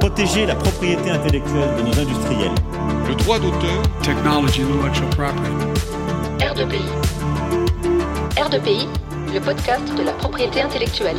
protéger la propriété intellectuelle de nos industriels. Le droit d'auteur. Technology and intellectual property. R2PI. R2PI, le podcast de la propriété intellectuelle.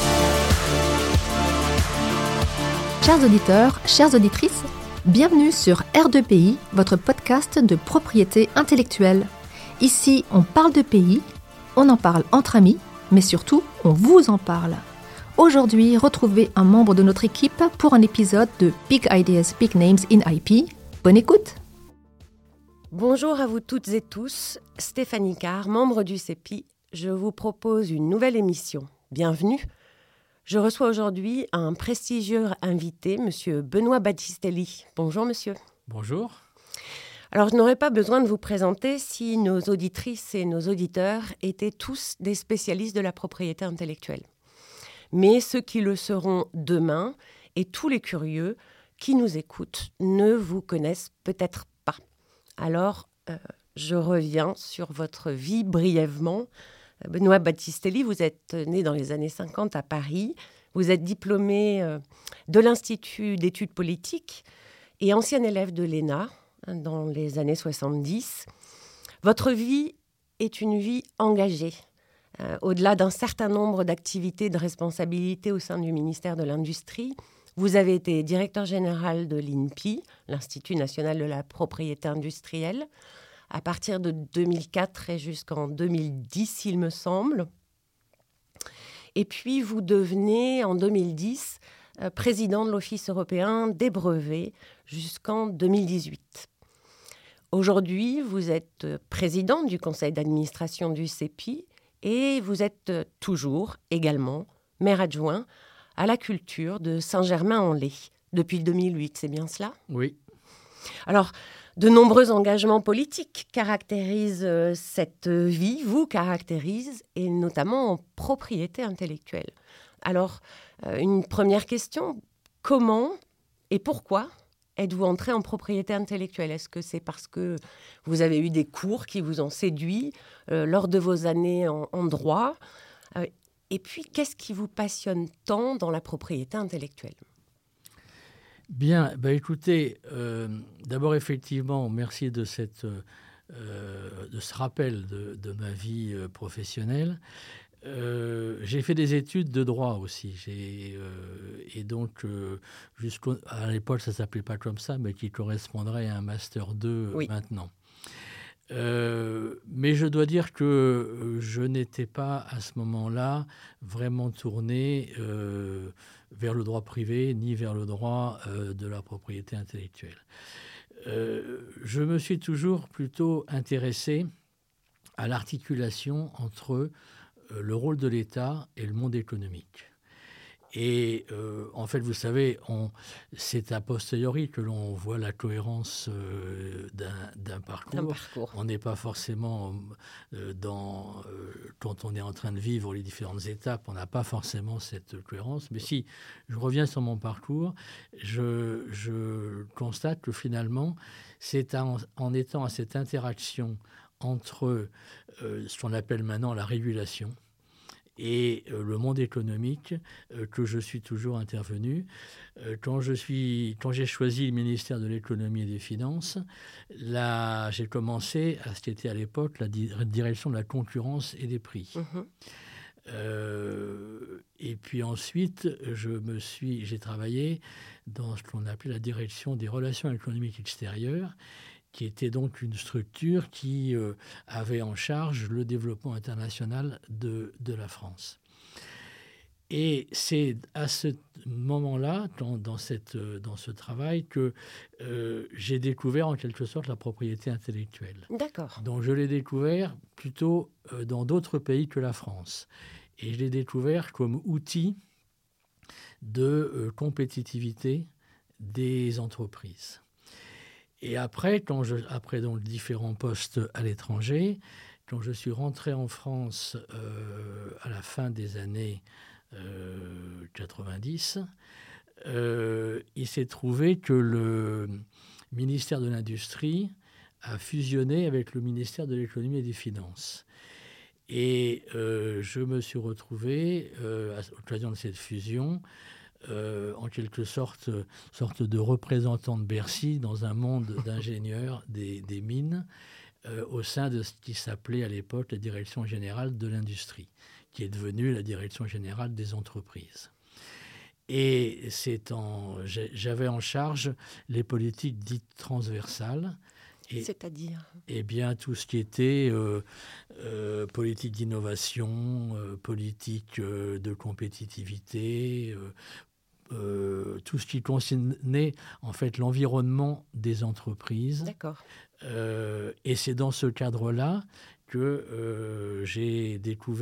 Chers auditeurs, chères auditrices, bienvenue sur R2PI, votre podcast de propriété intellectuelle. Ici, on parle de pays, on en parle entre amis, mais surtout, on vous en parle. Aujourd'hui, retrouvez un membre de notre équipe pour un épisode de Big Ideas, Big Names in IP. Bonne écoute! Bonjour à vous toutes et tous, Stéphanie Carr, membre du CEPI. Je vous propose une nouvelle émission. Bienvenue. Je reçois aujourd'hui un prestigieux invité, monsieur Benoît Battistelli. Bonjour monsieur. Bonjour. Alors je n'aurais pas besoin de vous présenter si nos auditrices et nos auditeurs étaient tous des spécialistes de la propriété intellectuelle. Mais ceux qui le seront demain et tous les curieux qui nous écoutent ne vous connaissent peut-être pas. Alors, je reviens sur votre vie brièvement. Benoît Battistelli, vous êtes né dans les années 50 à Paris. Vous êtes diplômé de l'Institut d'études politiques et ancien élève de l'ENA dans les années 70. Votre vie est une vie engagée. Au-delà d'un certain nombre d'activités de responsabilité au sein du ministère de l'Industrie, vous avez été directeur général de l'INPI, l'Institut national de la propriété industrielle, à partir de 2004 et jusqu'en 2010, il me semble. Et puis, vous devenez, en 2010, président de l'Office européen des brevets jusqu'en 2018. Aujourd'hui, vous êtes président du conseil d'administration du CEPI et vous êtes toujours, également, maire adjoint à la culture de Saint-Germain-en-Laye depuis 2008, c'est bien cela ? Oui. Alors, de nombreux engagements politiques caractérisent cette vie, vous caractérisent, et notamment en propriété intellectuelle. Alors, une première question, comment et pourquoi êtes-vous entré en propriété intellectuelle ? Est-ce que c'est parce que vous avez eu des cours qui vous ont séduit lors de vos années en droit ? Et puis, qu'est-ce qui vous passionne tant dans la propriété intellectuelle ? Bien, écoutez, d'abord effectivement, merci de ce rappel de ma vie professionnelle. J'ai fait des études de droit aussi. Et donc, à l'époque, ça ne s'appelait pas comme ça, mais qui correspondrait à un Master 2 oui. Maintenant. Mais je dois dire que je n'étais pas à ce moment-là vraiment tourné vers le droit privé ni vers le droit de la propriété intellectuelle. Je me suis toujours plutôt intéressé à l'articulation entre le rôle de l'État et le monde économique. Et en fait, vous savez, c'est a posteriori que l'on voit la cohérence d'un parcours. On n'est pas forcément quand on est en train de vivre les différentes étapes, on n'a pas forcément cette cohérence. Mais si je reviens sur mon parcours, je constate que finalement, c'est en étant à cette interaction entre ce qu'on appelle maintenant la régulation et le monde économique que je suis toujours intervenu. Quand j'ai choisi le ministère de l'économie et des finances, j'ai commencé à ce qui était à l'époque la direction de la concurrence et des prix. Et puis ensuite, j'ai travaillé dans ce qu'on appelait la direction des relations économiques extérieures, qui était donc une structure qui avait en charge le développement international de la France. Et c'est à ce moment-là, dans ce travail, que j'ai découvert en quelque sorte la propriété intellectuelle. D'accord. Donc je l'ai découvert plutôt dans d'autres pays que la France. Et je l'ai découvert comme outil de compétitivité des entreprises. Et après donc différents postes à l'étranger, quand je suis rentré en France à la fin des années 90, il s'est trouvé que le ministère de l'Industrie a fusionné avec le ministère de l'Économie et des Finances. Et je me suis retrouvé, à l'occasion de cette fusion, en quelque sorte de représentant de Bercy dans un monde d'ingénieurs des mines au sein de ce qui s'appelait à l'époque la Direction générale de l'industrie, qui est devenue la Direction générale des entreprises. Et j'avais en charge les politiques dites transversales. C'est-à-dire ? Eh bien, tout ce qui était politique d'innovation, politique de compétitivité, tout ce qui concernait en fait l'environnement des entreprises. D'accord. Et c'est dans ce cadre-là que j'ai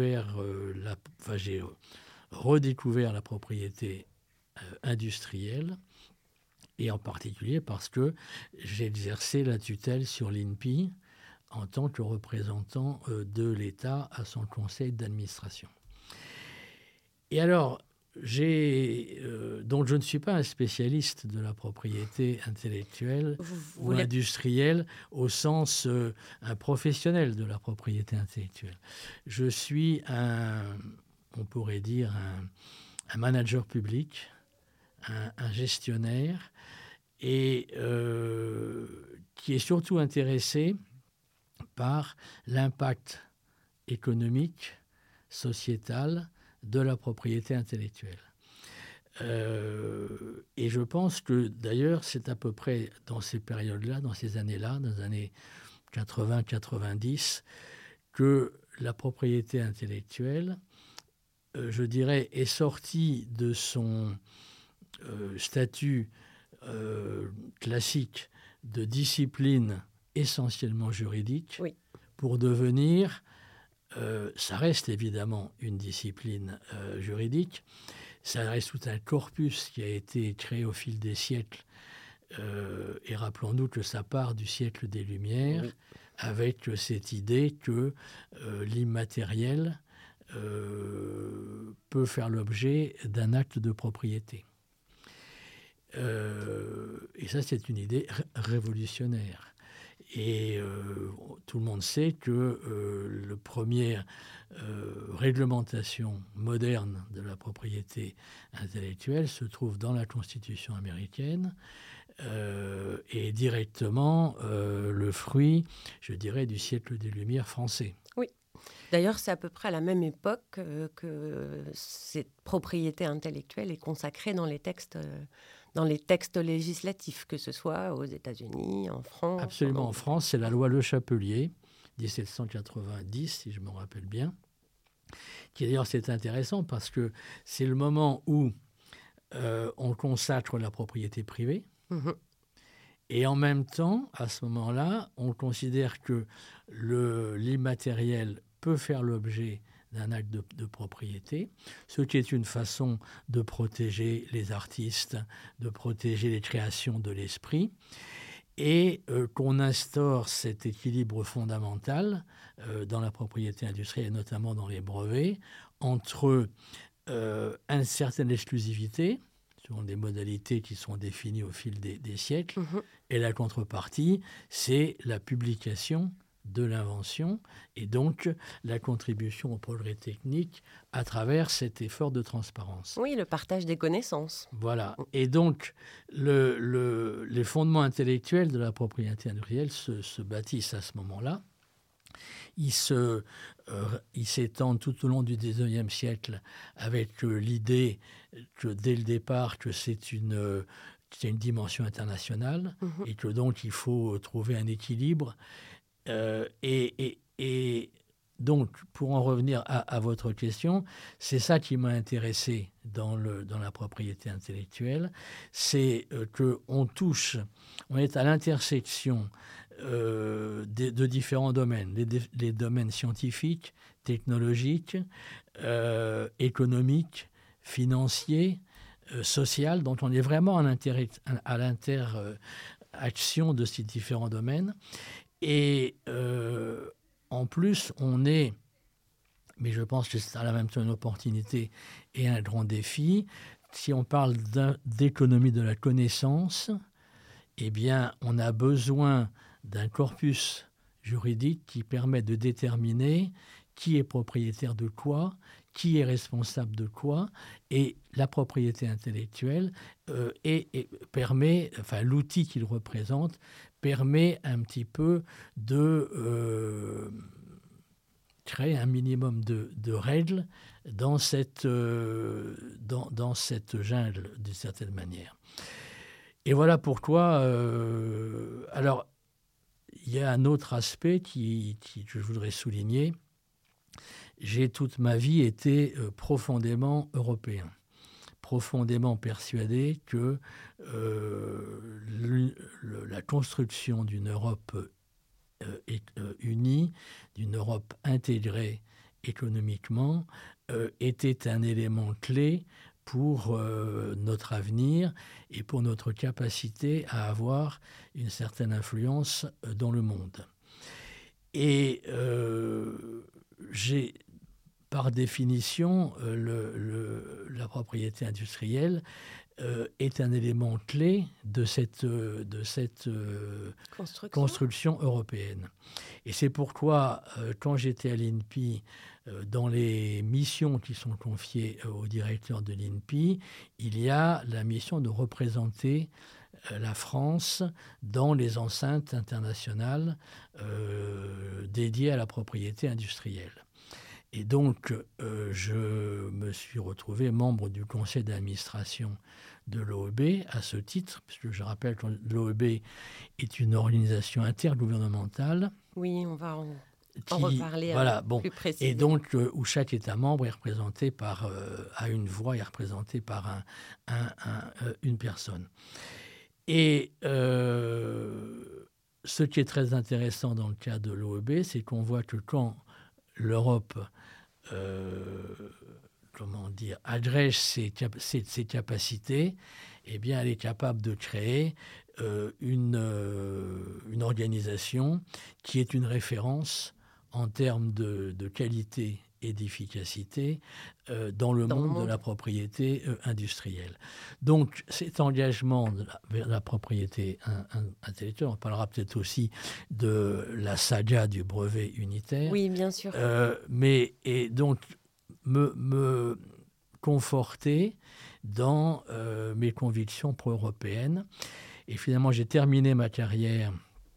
redécouvert la propriété industrielle, et en particulier parce que j'ai exercé la tutelle sur l'INPI en tant que représentant de l'État à son conseil d'administration. Et alors, donc je ne suis pas un spécialiste de la propriété intellectuelle ou industrielle au sens un professionnel de la propriété intellectuelle. Je suis on pourrait dire un manager public, un gestionnaire, et qui est surtout intéressé par l'impact économique, sociétal de la propriété intellectuelle. Et je pense que d'ailleurs c'est à peu près dans ces périodes-là, dans ces années-là, dans les années 80-90, que la propriété intellectuelle, je dirais, est sortie de son statut classique de discipline essentiellement juridique, oui, pour devenir, ça reste évidemment une discipline juridique, ça reste tout un corpus qui a été créé au fil des siècles, et rappelons-nous que ça part du siècle des Lumières, oui, avec cette idée que l'immatériel peut faire l'objet d'un acte de propriété. Et ça, c'est une idée révolutionnaire. Et tout le monde sait que la première réglementation moderne de la propriété intellectuelle se trouve dans la Constitution américaine et directement le fruit, je dirais, du siècle des Lumières français. Oui. D'ailleurs, c'est à peu près à la même époque que cette propriété intellectuelle est consacrée dans les textes législatifs, que ce soit aux États-Unis, en France. Absolument, en France, c'est la loi Le Chapelier, 1790, si je me rappelle bien, qui d'ailleurs c'est intéressant parce que c'est le moment où on consacre la propriété privée, mmh, et en même temps, à ce moment-là, on considère que l'immatériel peut faire l'objet d'un acte de propriété, ce qui est une façon de protéger les artistes, de protéger les créations de l'esprit, et qu'on instaure cet équilibre fondamental dans la propriété industrielle, et notamment dans les brevets, entre une certaine exclusivité, selon des modalités qui sont définies au fil des siècles, mmh, et la contrepartie, c'est la publication de l'invention et donc la contribution au progrès technique à travers cet effort de transparence. Oui, le partage des connaissances. Voilà. Et donc, les fondements intellectuels de la propriété industrielle se bâtissent à ce moment-là. Ils s'étendent tout au long du XIXe siècle avec l'idée que dès le départ que c'est une dimension internationale, mmh, et que donc il faut trouver un équilibre. Et donc, pour en revenir à votre question, c'est ça qui m'a intéressé dans la propriété intellectuelle, c'est qu'on est à l'intersection de différents domaines, les domaines scientifiques, technologiques, économiques, financiers, social, donc on est vraiment à l'interaction de ces différents domaines. Et en plus, mais je pense que c'est à la même temps une opportunité et un grand défi, si on parle d'économie de la connaissance, eh bien, on a besoin d'un corpus juridique qui permet de déterminer qui est propriétaire de quoi, qui est responsable de quoi, et la propriété intellectuelle permet, enfin l'outil qu'il représente, permet un petit peu de créer un minimum de règles dans cette jungle, d'une certaine manière. Et voilà pourquoi... alors, il y a un autre aspect que je voudrais souligner. J'ai toute ma vie été profondément européen, profondément persuadé que la construction d'une Europe unie, d'une Europe intégrée économiquement, était un élément clé pour notre avenir et pour notre capacité à avoir une certaine influence dans le monde. Et j'ai, par définition, la propriété industrielle est un élément clé de cette construction européenne. Et c'est pourquoi, quand j'étais à l'INPI, dans les missions qui sont confiées au directeur de l'INPI, il y a la mission de représenter la France dans les enceintes internationales dédiées à la propriété industrielle. Et donc, je me suis retrouvé membre du conseil d'administration de l'OEB à ce titre, puisque je rappelle que l'OEB est une organisation intergouvernementale. Oui, on va en reparler plus précisément. Et donc, où chaque État membre est représenté a une voix, est représenté par une personne. Et ce qui est très intéressant dans le cas de l'OEB, c'est qu'on voit que quand l'Europe agrège ses capacités, eh bien, elle est capable de créer une organisation qui est une référence en termes de qualité et d'efficacité dans le monde de la propriété industrielle. Donc, cet engagement vers la propriété intellectuelle, on parlera peut-être aussi de la saga du brevet unitaire. Oui, bien sûr. Et donc, me conforter dans mes convictions pro-européennes. Et finalement, j'ai terminé ma carrière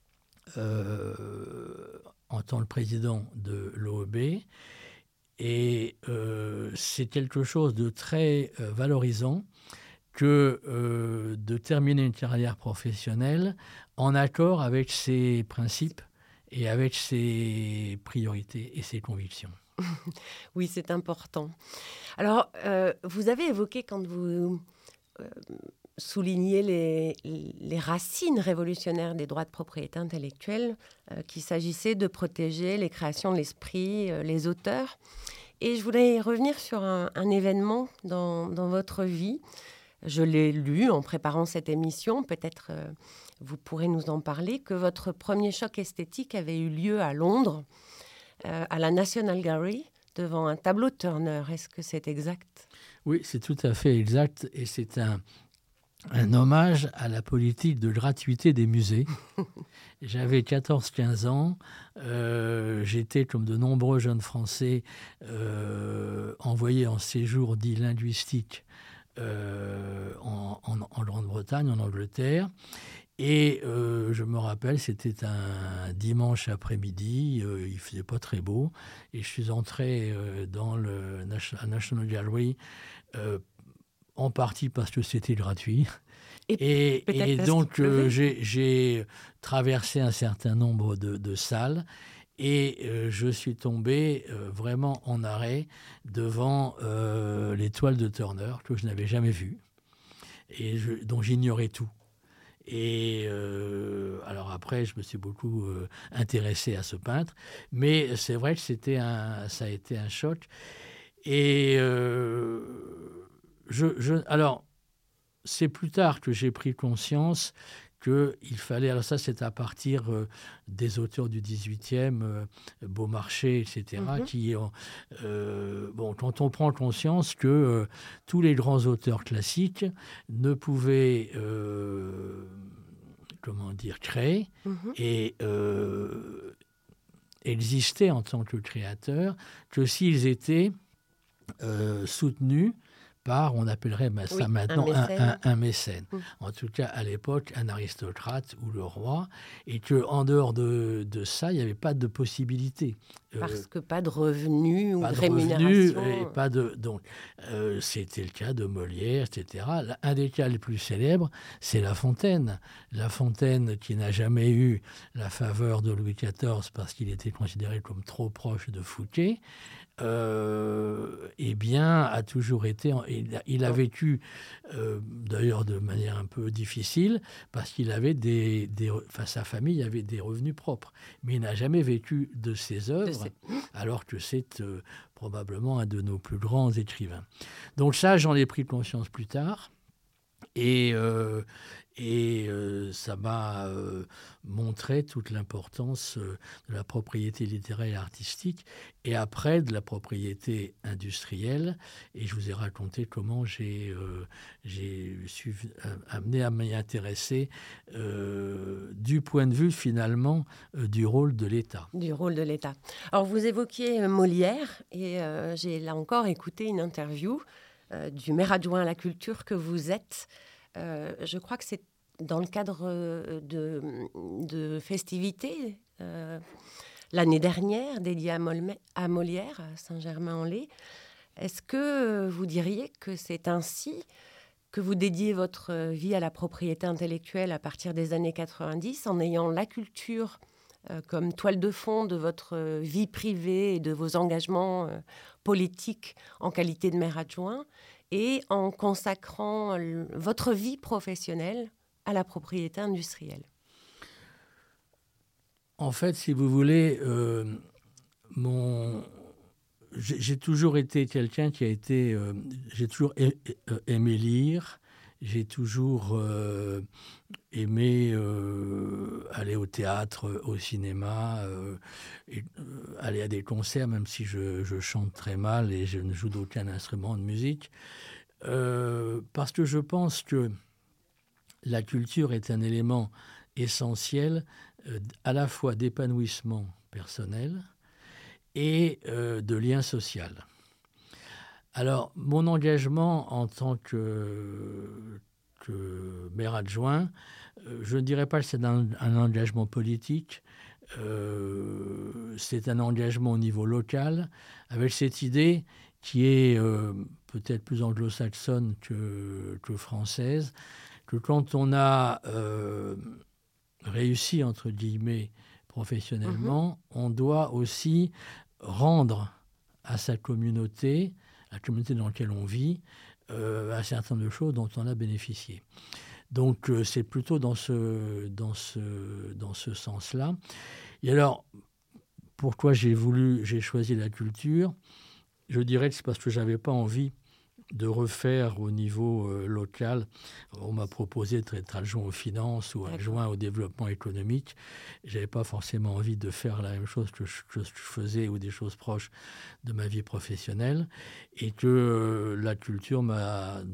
en tant que président de l'OEB. Et c'est quelque chose de très valorisant que de terminer une carrière professionnelle en accord avec ses principes et avec ses priorités et ses convictions. Oui, c'est important. Alors, vous avez évoqué, quand vous souligniez les racines révolutionnaires des droits de propriété intellectuelle, qu'il s'agissait de protéger les créations de l'esprit, les auteurs. Et je voulais revenir sur un événement dans votre vie. Je l'ai lu en préparant cette émission. Peut-être vous pourrez nous en parler, que votre premier choc esthétique avait eu lieu à Londres, à la National Gallery, devant un tableau de Turner. Est-ce que c'est exact ? Oui, c'est tout à fait exact. Et c'est un hommage à la politique de gratuité des musées. J'avais 14-15 ans. J'étais, comme de nombreux jeunes Français, envoyés en séjour dit linguistique en Grande-Bretagne, en Angleterre. Et je me rappelle, c'était un dimanche après-midi, il ne faisait pas très beau, et je suis entré dans la National Gallery, en partie parce que c'était gratuit. Et donc, j'ai traversé un certain nombre de salles, et je suis tombé vraiment en arrêt devant les toiles de Turner, que je n'avais jamais vues, et dont j'ignorais tout. Et alors après, je me suis beaucoup intéressé à ce peintre, mais c'est vrai que ça a été un choc. Et alors, c'est plus tard que j'ai pris conscience qu'il fallait... Alors ça, c'est à partir des auteurs du 18e, Beaumarchais, etc., qui ont... quand on prend conscience que tous les grands auteurs classiques ne pouvaient... créer et exister en tant que créateurs que s'ils étaient soutenu par, on appellerait ça maintenant un mécène. En tout cas, à l'époque, un aristocrate ou le roi, et qu'en dehors de ça, il n'y avait pas de possibilité. Parce que pas de revenus ou de rémunération. Donc, c'était le cas de Molière, etc. Un des cas les plus célèbres, c'est La Fontaine. La Fontaine qui n'a jamais eu la faveur de Louis XIV parce qu'il était considéré comme trop proche de Fouquet, eh bien, a toujours été... Il a vécu, d'ailleurs, de manière un peu difficile, parce qu'il avait sa famille avait des revenus propres. Mais il n'a jamais vécu de ses œuvres, alors que c'est probablement un de nos plus grands écrivains. Donc ça, j'en ai pris conscience plus tard. Et ça m'a montré toute l'importance de la propriété littéraire et artistique, et après de la propriété industrielle. Et je vous ai raconté comment j'ai suis amené à m'y intéresser du point de vue finalement du rôle de l'État. Du rôle de l'État. Alors vous évoquiez Molière, et j'ai là encore écouté une interview du maire adjoint à la culture que vous êtes. Je crois que c'est dans le cadre de festivités l'année dernière dédiées à Molière, à Saint-Germain-en-Laye. Est-ce que vous diriez que c'est ainsi que vous dédiez votre vie à la propriété intellectuelle à partir des années 90, en ayant la culture comme toile de fond de votre vie privée et de vos engagements politiques en qualité de maire adjoint, et en consacrant votre vie professionnelle à la propriété industrielle? En fait, si vous voulez, j'ai toujours été quelqu'un qui a été... j'ai toujours aimé lire, j'ai toujours aimé aller au théâtre, au cinéma, aller à des concerts, même si je chante très mal et je ne joue d'aucun instrument de musique, parce que je pense que la culture est un élément essentiel à la fois d'épanouissement personnel et de lien social. Alors, mon engagement en tant que maire adjoint, je ne dirais pas que c'est un engagement politique, c'est un engagement au niveau local, avec cette idée qui est peut-être plus anglo-saxonne que française, que quand on a réussi, entre guillemets, professionnellement, on doit aussi rendre à sa communauté, la communauté dans laquelle on vit, un certain nombre de choses dont on a bénéficié. Donc, c'est plutôt dans ce sens-là. Et alors, pourquoi j'ai choisi la culture? Je dirais que c'est parce que je n'avais pas envie de refaire au niveau local. On m'a proposé d'être adjoint aux finances ou adjoint au développement économique. Je n'avais pas forcément envie de faire la même chose que je faisais ou des choses proches de ma vie professionnelle, et que la culture me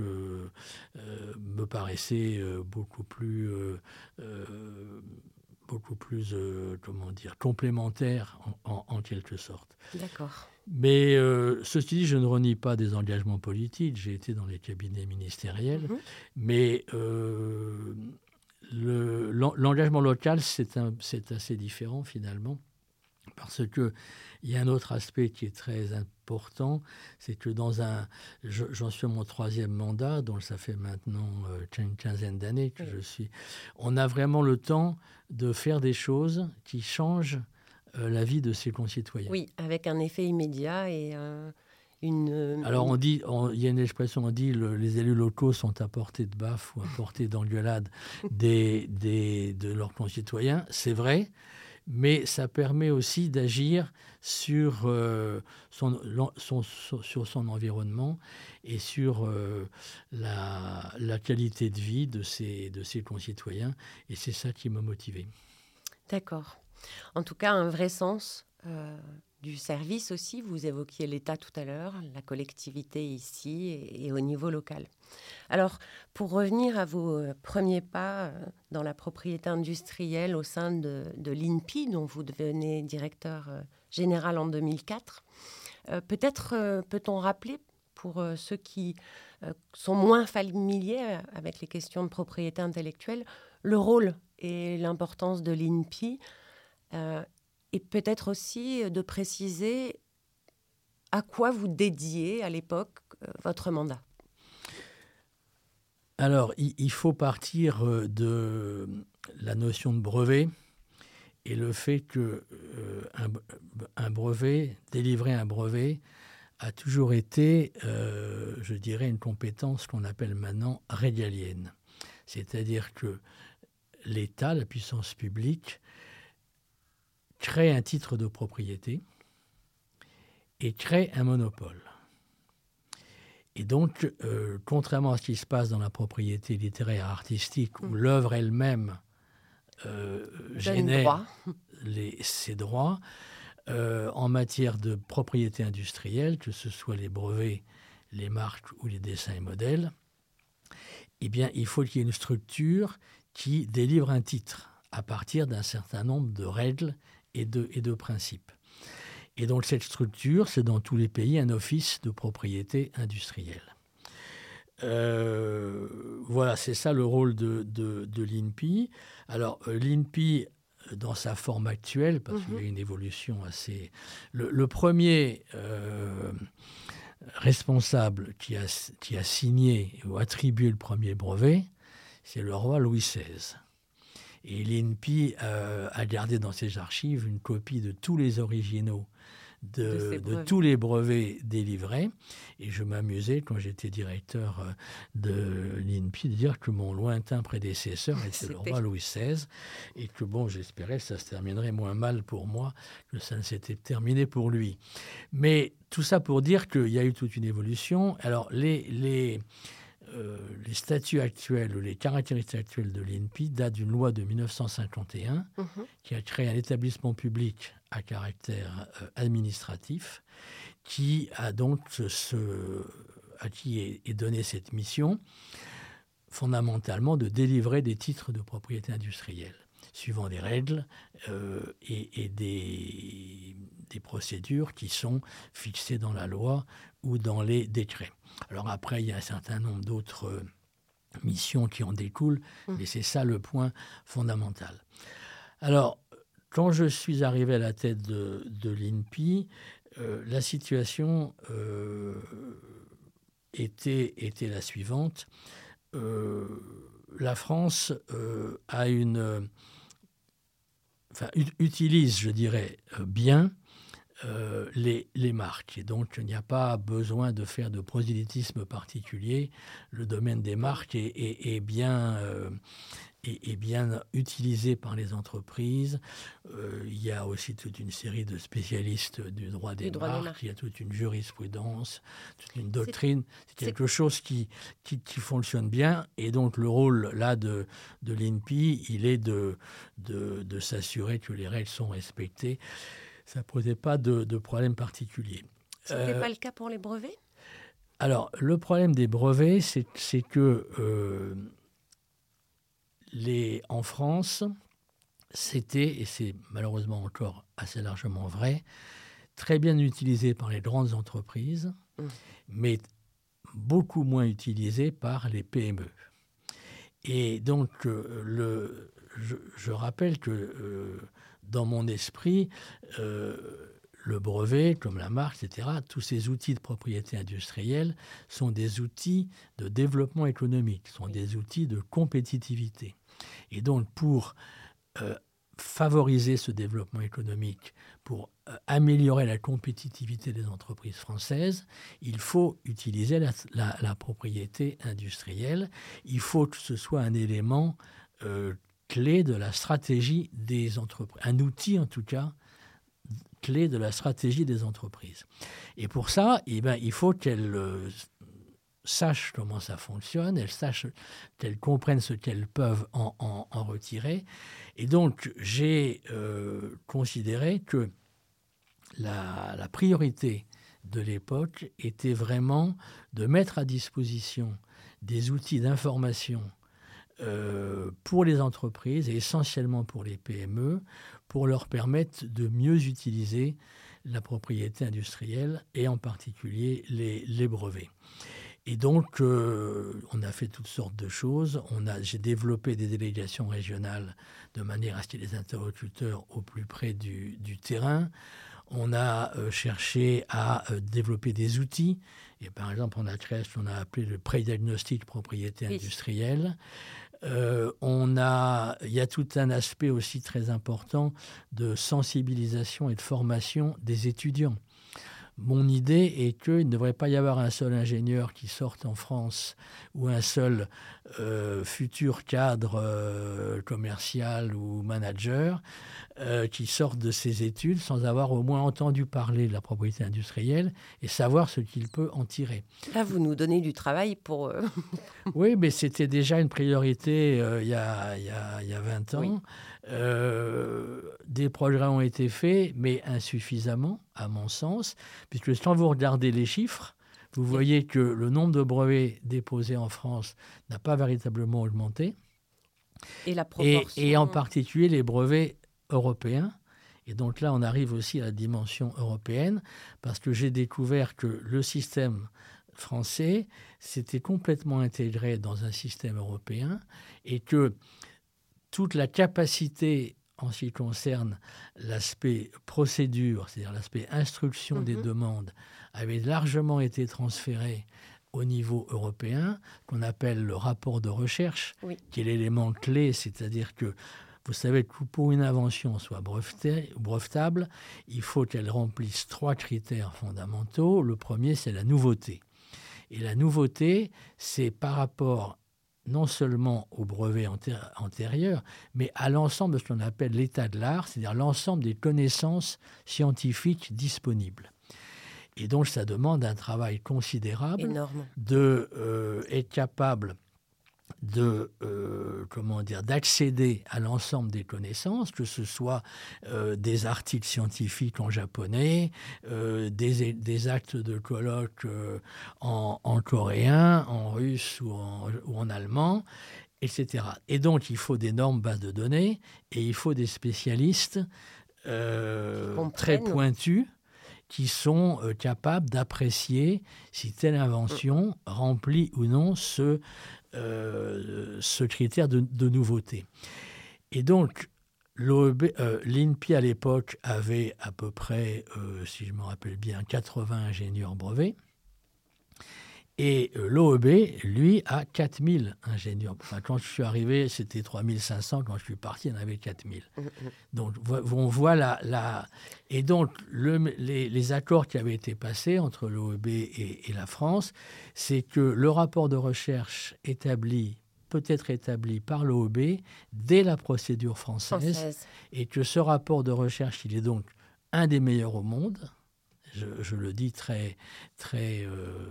paraissait beaucoup plus complémentaire en quelque sorte. D'accord. Mais ceci dit, je ne renie pas des engagements politiques. J'ai été dans les cabinets ministériels, mais l'engagement local, c'est assez différent finalement, parce qu'il y a un autre aspect qui est très important, c'est que j'en suis à mon 3e mandat, donc ça fait maintenant une quinzaine d'années que je suis. On a vraiment le temps de faire des choses qui changent la vie de ses concitoyens. Oui, avec un effet immédiat et Alors il y a une expression, on dit les élus locaux sont à portée de baffe ou à portée d'engueulade de leurs concitoyens. C'est vrai, mais ça permet aussi d'agir sur son environnement et sur la qualité de vie de ses concitoyens. Et c'est ça qui m'a motivé. D'accord. En tout cas, un vrai sens du service aussi. Vous évoquiez l'État tout à l'heure, la collectivité ici et au niveau local. Alors, pour revenir à vos premiers pas dans la propriété industrielle au sein de l'INPI, dont vous devenez directeur général en 2004, Peut-être peut-on rappeler, pour ceux qui sont moins familiers avec les questions de propriété intellectuelle, le rôle et l'importance de l'INPI, et peut-être aussi de préciser à quoi vous dédiez à l'époque votre mandat. Alors, il faut partir de la notion de brevet et le fait que délivrer un brevet a toujours été, je dirais, une compétence qu'on appelle maintenant régalienne. C'est-à-dire que l'État, la puissance publique, crée un titre de propriété et crée un monopole. Et donc, contrairement à ce qui se passe dans la propriété littéraire artistique, où l'œuvre elle-même génère ses droits, en matière de propriété industrielle, que ce soit les brevets, les marques ou les dessins et modèles, eh bien, il faut qu'il y ait une structure qui délivre un titre à partir d'un certain nombre de règles et de principes. Et donc cette structure, c'est dans tous les pays un office de propriété industrielle. Voilà, c'est ça le rôle de l'INPI. Alors l'INPI, dans sa forme actuelle, parce qu'il y a une évolution assez... Le premier responsable qui a signé ou attribué le premier brevet, c'est le roi Louis XVI. Et l'INPI a gardé dans ses archives une copie de tous les originaux de tous les brevets délivrés. Et je m'amusais, quand j'étais directeur de l'INPI, de dire que mon lointain prédécesseur était le roi Louis XVI. Et que, j'espérais que ça se terminerait moins mal pour moi que ça ne s'était terminé pour lui. Mais tout ça pour dire qu'il y a eu toute une évolution. Alors, les statuts actuels ou les caractéristiques actuelles de l'INPI datent d'une loi de 1951 qui a créé un établissement public à caractère administratif qui a donc à qui est donnée cette mission fondamentalement de délivrer des titres de propriété industrielle suivant des règles et des procédures qui sont fixées dans la loi ou dans les décrets. Alors après, il y a un certain nombre d'autres missions qui en découlent, mais c'est ça le point fondamental. Alors, quand je suis arrivé à la tête de l'INPI, la situation était la suivante. La France utilise, je dirais, bien les marques. Et donc, il n'y a pas besoin de faire de prosélytisme particulier. Le domaine des marques est bien utilisé par les entreprises. Il y a aussi toute une série de spécialistes du droit des marques. Il y a toute une jurisprudence, toute une doctrine. C'est quelque chose qui fonctionne bien. Et donc, le rôle là de l'INPI, il est de s'assurer que les règles sont respectées. Ça ne posait pas de problème particulier. Ce n'était pas le cas pour les brevets ? Alors, le problème des brevets, c'est que en France, c'était, et c'est malheureusement encore assez largement vrai, très bien utilisé par les grandes entreprises, mais beaucoup moins utilisé par les PME. Et donc, je rappelle que dans mon esprit, le brevet, comme la marque, etc., tous ces outils de propriété industrielle sont des outils de développement économique, sont des outils de compétitivité. Et donc, pour favoriser ce développement économique, pour améliorer la compétitivité des entreprises françaises, il faut utiliser la propriété industrielle. Il faut que ce soit un élément clé de la stratégie des entreprises, un outil en tout cas clé de la stratégie des entreprises. Et pour ça, il faut qu'elles sachent comment ça fonctionne, qu'elles comprennent ce qu'elles peuvent en retirer. Et donc, j'ai considéré que la priorité de l'époque était vraiment de mettre à disposition des outils d'information pour les entreprises et essentiellement pour les PME, pour leur permettre de mieux utiliser la propriété industrielle et en particulier les brevets. Et donc, on a fait toutes sortes de choses. J'ai développé des délégations régionales de manière à ce qu'il y ait des interlocuteurs au plus près du terrain. On a cherché à développer des outils. Et par exemple, on a créé ce qu'on a appelé le pré-diagnostic propriété industrielle. Il y a tout un aspect aussi très important de sensibilisation et de formation des étudiants. Mon idée est qu'il ne devrait pas y avoir un seul ingénieur qui sorte en France ou un seul futur cadre commercial ou manager qui sorte de ses études sans avoir au moins entendu parler de la propriété industrielle et savoir ce qu'il peut en tirer. Là, vous nous donnez du travail pour... Oui, mais c'était déjà une priorité il y a 20 ans. Oui. Des progrès ont été faits, mais insuffisamment, à mon sens, puisque quand vous regardez les chiffres, vous voyez que le nombre de brevets déposés en France n'a pas véritablement augmenté. Et la proportion... Et en particulier les brevets européens. Et donc là, on arrive aussi à la dimension européenne, parce que j'ai découvert que le système français s'était complètement intégré dans un système européen et que toute la capacité en ce qui concerne l'aspect procédure, c'est-à-dire l'aspect instruction des demandes, avait largement été transférée au niveau européen, qu'on appelle le rapport de recherche, qui est l'élément clé, c'est-à-dire que vous savez que pour une invention soit brevetable, il faut qu'elle remplisse 3 critères fondamentaux. Le premier, c'est la nouveauté. Et la nouveauté, c'est par rapport non seulement au brevet antérieur, mais à l'ensemble de ce qu'on appelle l'état de l'art, c'est-à-dire l'ensemble des connaissances scientifiques disponibles. Et donc, ça demande un travail considérable d'être capable d'accéder à l'ensemble des connaissances, que ce soit des articles scientifiques en japonais, des actes de colloque en coréen, en russe ou en allemand, etc. Et donc, il faut d'énormes bases de données et il faut des spécialistes très pointus qui sont capables d'apprécier si telle invention remplit ou non ce critère de nouveauté. Et donc, l'INPI à l'époque avait à peu près, si je me rappelle bien, 80 ingénieurs brevets. Et l'OEB, lui, a 4000 ingénieurs. Enfin, quand je suis arrivé, c'était 3500. Quand je suis parti, il y en avait 4000. Donc, on voit Et donc, les accords qui avaient été passés entre l'OEB et la France, c'est que le rapport de recherche peut être établi par l'OEB dès la procédure française. Et que ce rapport de recherche, il est donc un des meilleurs au monde. Je le dis très, très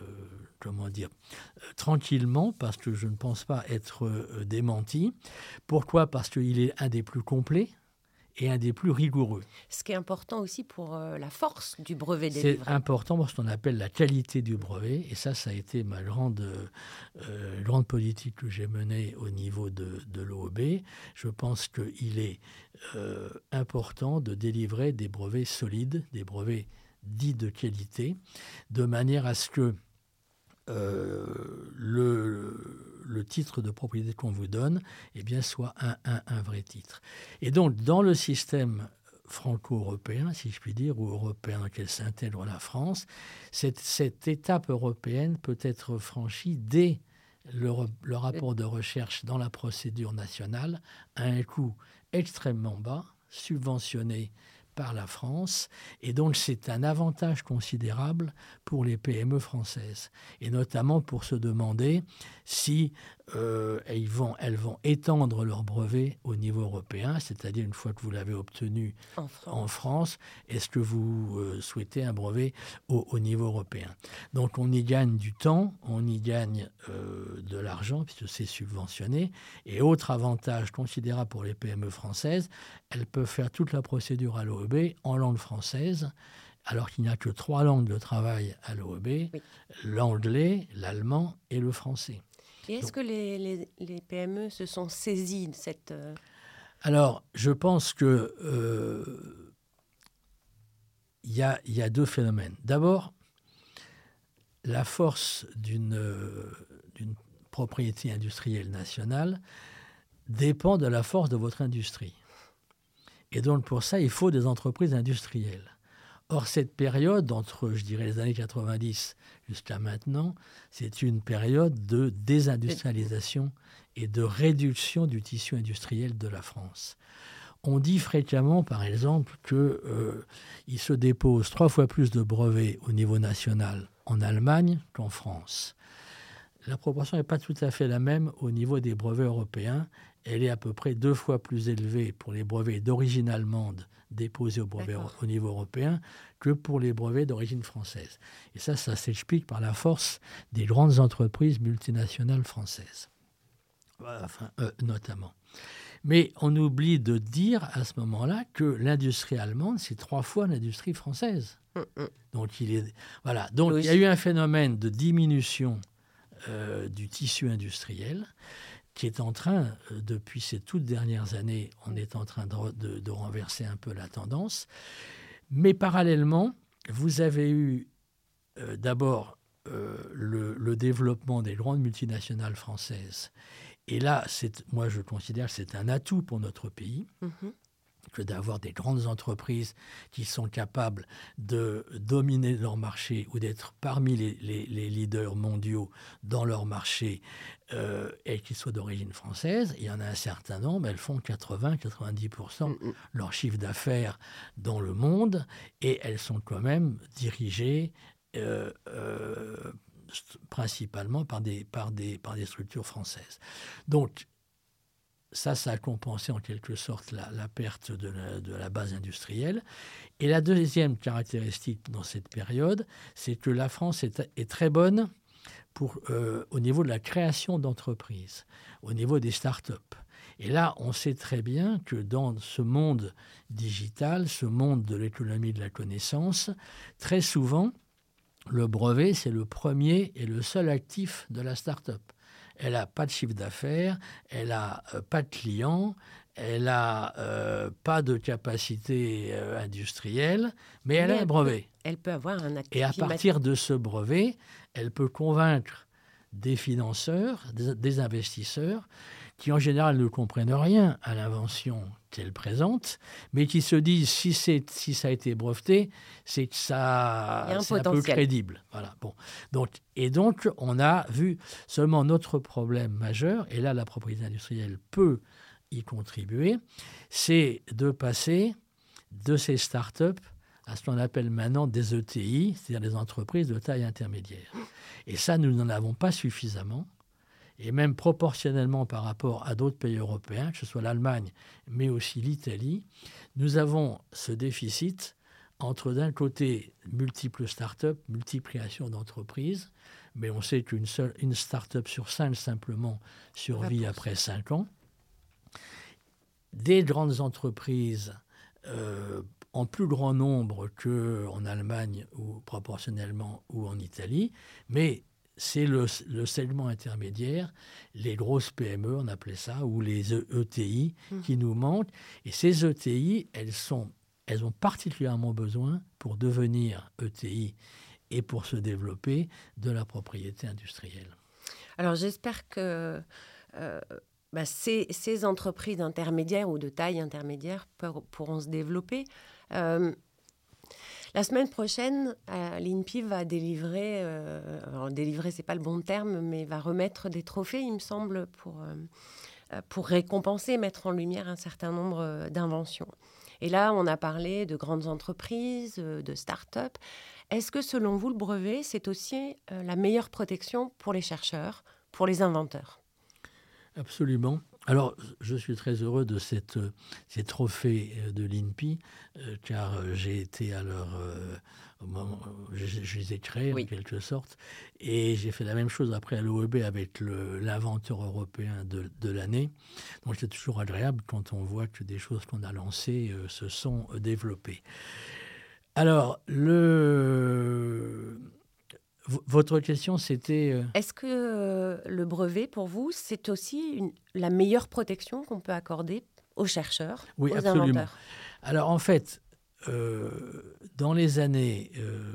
tranquillement, parce que je ne pense pas être démenti. Pourquoi ? Parce qu'il est un des plus complets et un des plus rigoureux. Ce qui est important aussi pour la force du brevet délivré. C'est important pour ce qu'on appelle la qualité du brevet. Et ça a été ma grande politique que j'ai menée au niveau de l'OEB. Je pense qu'il est important de délivrer des brevets solides, des brevets dits de qualité, de manière à ce que le titre de propriété qu'on vous donne soit un vrai titre. Et donc, dans le système franco-européen, si je puis dire, ou européen dans lequel s'intègre la France, cette étape européenne peut être franchie dès le rapport de recherche dans la procédure nationale à un coût extrêmement bas, subventionné par la France, et donc c'est un avantage considérable pour les PME françaises, et notamment pour se demander si elles vont étendre leur brevet au niveau européen, c'est-à-dire une fois que vous l'avez obtenu en France, est-ce que vous souhaitez un brevet au niveau européen. Donc on y gagne du temps, on y gagne de l'argent, puisque c'est subventionné, et autre avantage considérable pour les PME françaises, elles peuvent faire toute la procédure à l'OEB en langue française, alors qu'il n'y a que 3 langues de travail à l'OEB, l'anglais, l'allemand et le français. Et est-ce que les PME se sont saisies de cette... Alors, je pense que il y a deux phénomènes. D'abord, la force d'une propriété industrielle nationale dépend de la force de votre industrie. Et donc, pour ça, il faut des entreprises industrielles. Or, cette période, entre, je dirais, les années 90 jusqu'à maintenant, c'est une période de désindustrialisation et de réduction du tissu industriel de la France. On dit fréquemment, par exemple, qu'il se dépose 3 fois plus de brevets au niveau national en Allemagne qu'en France. La proportion n'est pas tout à fait la même au niveau des brevets européens. Elle est à peu près 2 fois plus élevée pour les brevets d'origine allemande déposés au niveau européen que pour les brevets d'origine française. Et ça s'explique par la force des grandes entreprises multinationales françaises, notamment. Mais on oublie de dire à ce moment-là que l'industrie allemande, c'est 3 fois l'industrie française. Donc, il y a eu un phénomène de diminution du tissu industriel qui est en train, depuis ces toutes dernières années, on est en train de renverser un peu la tendance. Mais parallèlement, vous avez eu d'abord le développement des grandes multinationales françaises. Et là, moi, je considère que c'est un atout pour notre pays, que d'avoir des grandes entreprises qui sont capables de dominer leur marché ou d'être parmi les leaders mondiaux dans leur marché et qui soient d'origine française. Il y en a un certain nombre, elles font 80-90% leur chiffre d'affaires dans le monde et elles sont quand même dirigées principalement par des structures françaises. Donc, ça a compensé en quelque sorte la perte de la base industrielle. Et la deuxième caractéristique dans cette période, c'est que la France est très bonne au niveau de la création d'entreprises, au niveau des start-up. Et là, on sait très bien que dans ce monde digital, ce monde de l'économie de la connaissance, très souvent, le brevet, c'est le premier et le seul actif de la start-up. Elle n'a pas de chiffre d'affaires, elle n'a pas de clients, elle n'a pas de capacité industrielle, mais elle a un brevet. Elle peut avoir un actif. Et à partir de ce brevet, elle peut convaincre des financeurs, des investisseurs, qui en général ne comprennent rien à l'invention qu'elle présente, mais qui se disent si ça a été breveté, c'est que c'est un peu crédible. Voilà. Bon. Donc, on a vu seulement notre problème majeur, et là, la propriété industrielle peut y contribuer, c'est de passer de ces start-up à ce qu'on appelle maintenant des ETI, c'est-à-dire des entreprises de taille intermédiaire. Et ça, nous n'en avons pas suffisamment. Et même proportionnellement par rapport à d'autres pays européens, que ce soit l'Allemagne, mais aussi l'Italie, nous avons ce déficit entre d'un côté multiples start-up, multiplication d'entreprises, mais on sait qu'une start-up sur 5 simplement survit après 5 ans. Des grandes entreprises en plus grand nombre qu'en Allemagne ou proportionnellement ou en Italie, mais c'est le segment intermédiaire, les grosses PME, on appelait ça, ou les ETI qui nous manquent. Et ces ETI, elles ont particulièrement besoin, pour devenir ETI et pour se développer, de la propriété industrielle. Alors j'espère que ces entreprises intermédiaires ou de taille intermédiaire pourront se développer. La semaine prochaine, l'INPI va délivrer, alors délivrer, c'est pas le bon terme, mais va remettre des trophées, il me semble, pour récompenser, mettre en lumière un certain nombre d'inventions. Et là, on a parlé de grandes entreprises, de start-up. Est-ce que, selon vous, le brevet, c'est aussi la meilleure protection pour les chercheurs, pour les inventeurs ? Absolument. Alors, je suis très heureux de ces trophées de l'INPI, car j'ai été à leur... je les ai créés, en quelque sorte, et j'ai fait la même chose après à l'OEB avec l'inventeur européen de l'année. Donc, c'est toujours agréable quand on voit que des choses qu'on a lancées se sont développées. Alors, votre question, c'était... Est-ce que le brevet, pour vous, c'est aussi la meilleure protection qu'on peut accorder aux chercheurs, oui, aux absolument. inventeurs ? Alors, en fait, dans les années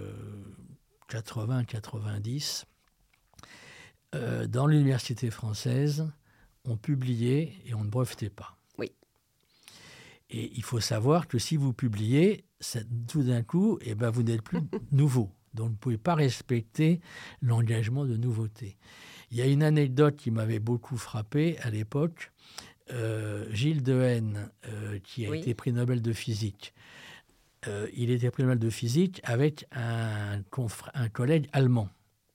80-90, dans l'université française, on publiait et on ne brevetait pas. Oui. Et il faut savoir que si vous publiez, tout d'un coup, vous n'êtes plus nouveau. Donc vous ne pouvez pas respecter l'engagement de nouveauté. Il y a une anecdote qui m'avait beaucoup frappé à l'époque. Gilles Dehaene, qui a été prix Nobel de physique, il était prix Nobel de physique avec un collègue allemand.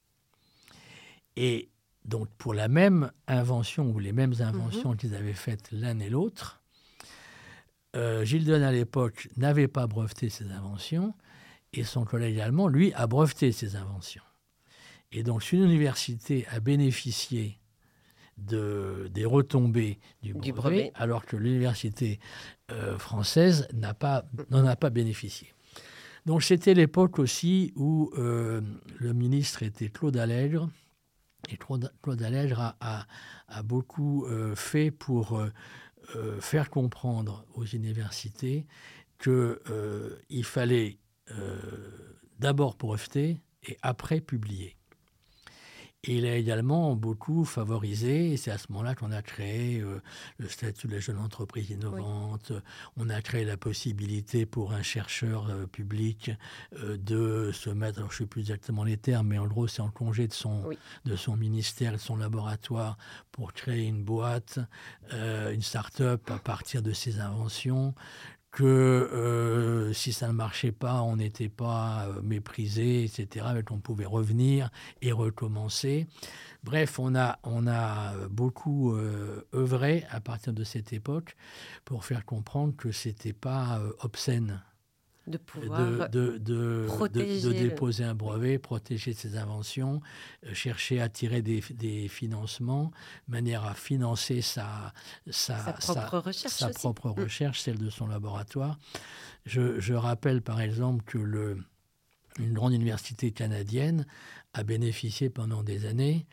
Et donc, pour la même invention ou les mêmes inventions qu'ils avaient faites l'un et l'autre, Gilles Dehaene, à l'époque, n'avait pas breveté ses inventions et son collègue allemand, lui, a breveté ses inventions. Et donc, une université a bénéficié des retombées du brevet, alors que l'université française n'en a pas bénéficié. Donc, c'était l'époque aussi où le ministre était Claude Allègre. Et Claude Allègre a beaucoup fait pour faire comprendre aux universités qu'il fallait d'abord breveter et après publier. Et il a également beaucoup favorisé, et c'est à ce moment-là qu'on a créé le statut de la jeune entreprise innovante. Oui. On a créé la possibilité pour un chercheur public de se mettre, alors je ne sais plus exactement les termes, mais en gros c'est en congé de son ministère, de son laboratoire, pour créer une boîte, une start-up à partir de ses inventions. Que si ça ne marchait pas, on n'était pas méprisé, etc., mais qu'on pouvait revenir et recommencer. Bref, on a beaucoup œuvré à partir de cette époque pour faire comprendre que ce n'était pas obscène de pouvoir de déposer un brevet, protéger ses inventions, chercher à tirer des financements, de manière à financer sa propre recherche, celle de son laboratoire. Je rappelle par exemple que une grande université canadienne a bénéficié pendant des années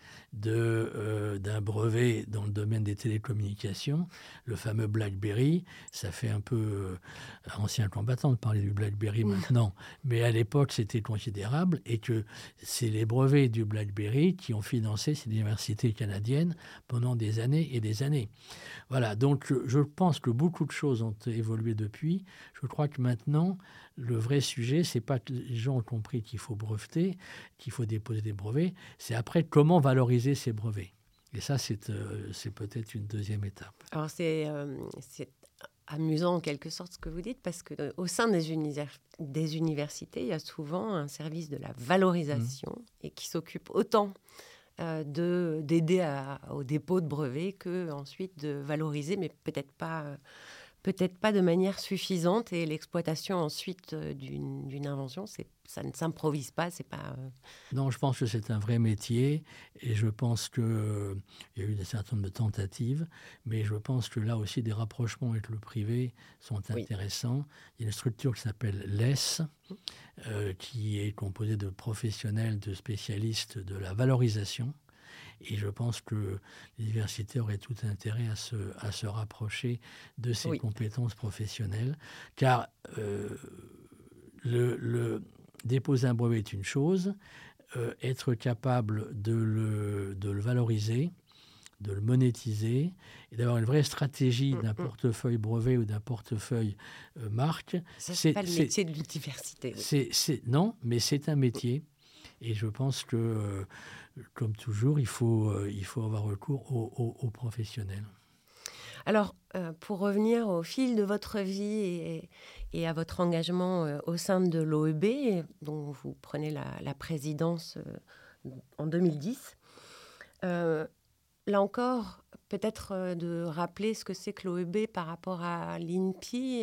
d'un brevet dans le domaine des télécommunications, le fameux BlackBerry. Ça fait un peu ancien combattant de parler du BlackBerry maintenant, mais à l'époque c'était considérable, et que c'est les brevets du BlackBerry qui ont financé ces universités canadiennes pendant des années et des années. Voilà, donc je pense que beaucoup de choses ont évolué depuis. Je crois que maintenant, le vrai sujet, c'est pas que les gens ont compris qu'il faut breveter, qu'il faut déposer des brevets, c'est après comment valoriser ces brevets. Et ça, c'est peut-être une deuxième étape. Alors, c'est amusant en quelque sorte ce que vous dites, parce qu'au sein des universités, il y a souvent un service de la valorisation et qui s'occupe autant d'aider au dépôt de brevets qu'ensuite de valoriser, mais peut-être pas de manière suffisante, et l'exploitation ensuite d'une invention, ça ne s'improvise pas, c'est pas... Non, je pense que c'est un vrai métier, et je pense qu'il y a eu un certain nombre de tentatives, mais je pense que là aussi des rapprochements avec le privé sont intéressants. Il y a une structure qui s'appelle l'ES, qui est composée de professionnels, de spécialistes de la valorisation. Et je pense que l'université aurait tout intérêt à se rapprocher de ses compétences professionnelles, car le déposer un brevet est une chose, être capable de le valoriser, de le monétiser, et d'avoir une vraie stratégie d'un portefeuille brevet ou d'un portefeuille marque. C'est pas le métier de l'université. Non, mais c'est un métier. Et je pense que, comme toujours, il faut avoir recours aux professionnels. Alors, pour revenir au fil de votre vie et à votre engagement au sein de l'OEB, dont vous prenez la présidence en 2010, là encore, peut-être de rappeler ce que c'est que l'OEB par rapport à l'INPI.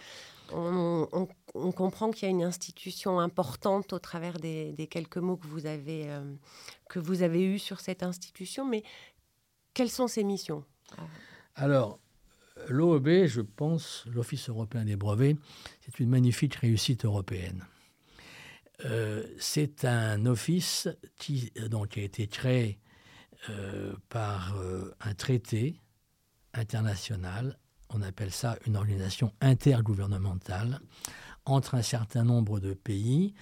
On comprend qu'il y a une institution importante au travers des quelques mots que vous avez eus sur cette institution, mais quelles sont ses missions ? Alors, l'OEB, je pense, l'Office européen des brevets, c'est une magnifique réussite européenne. C'est un office qui a été créé par un traité international. On appelle ça une organisation intergouvernementale entre un certain nombre de pays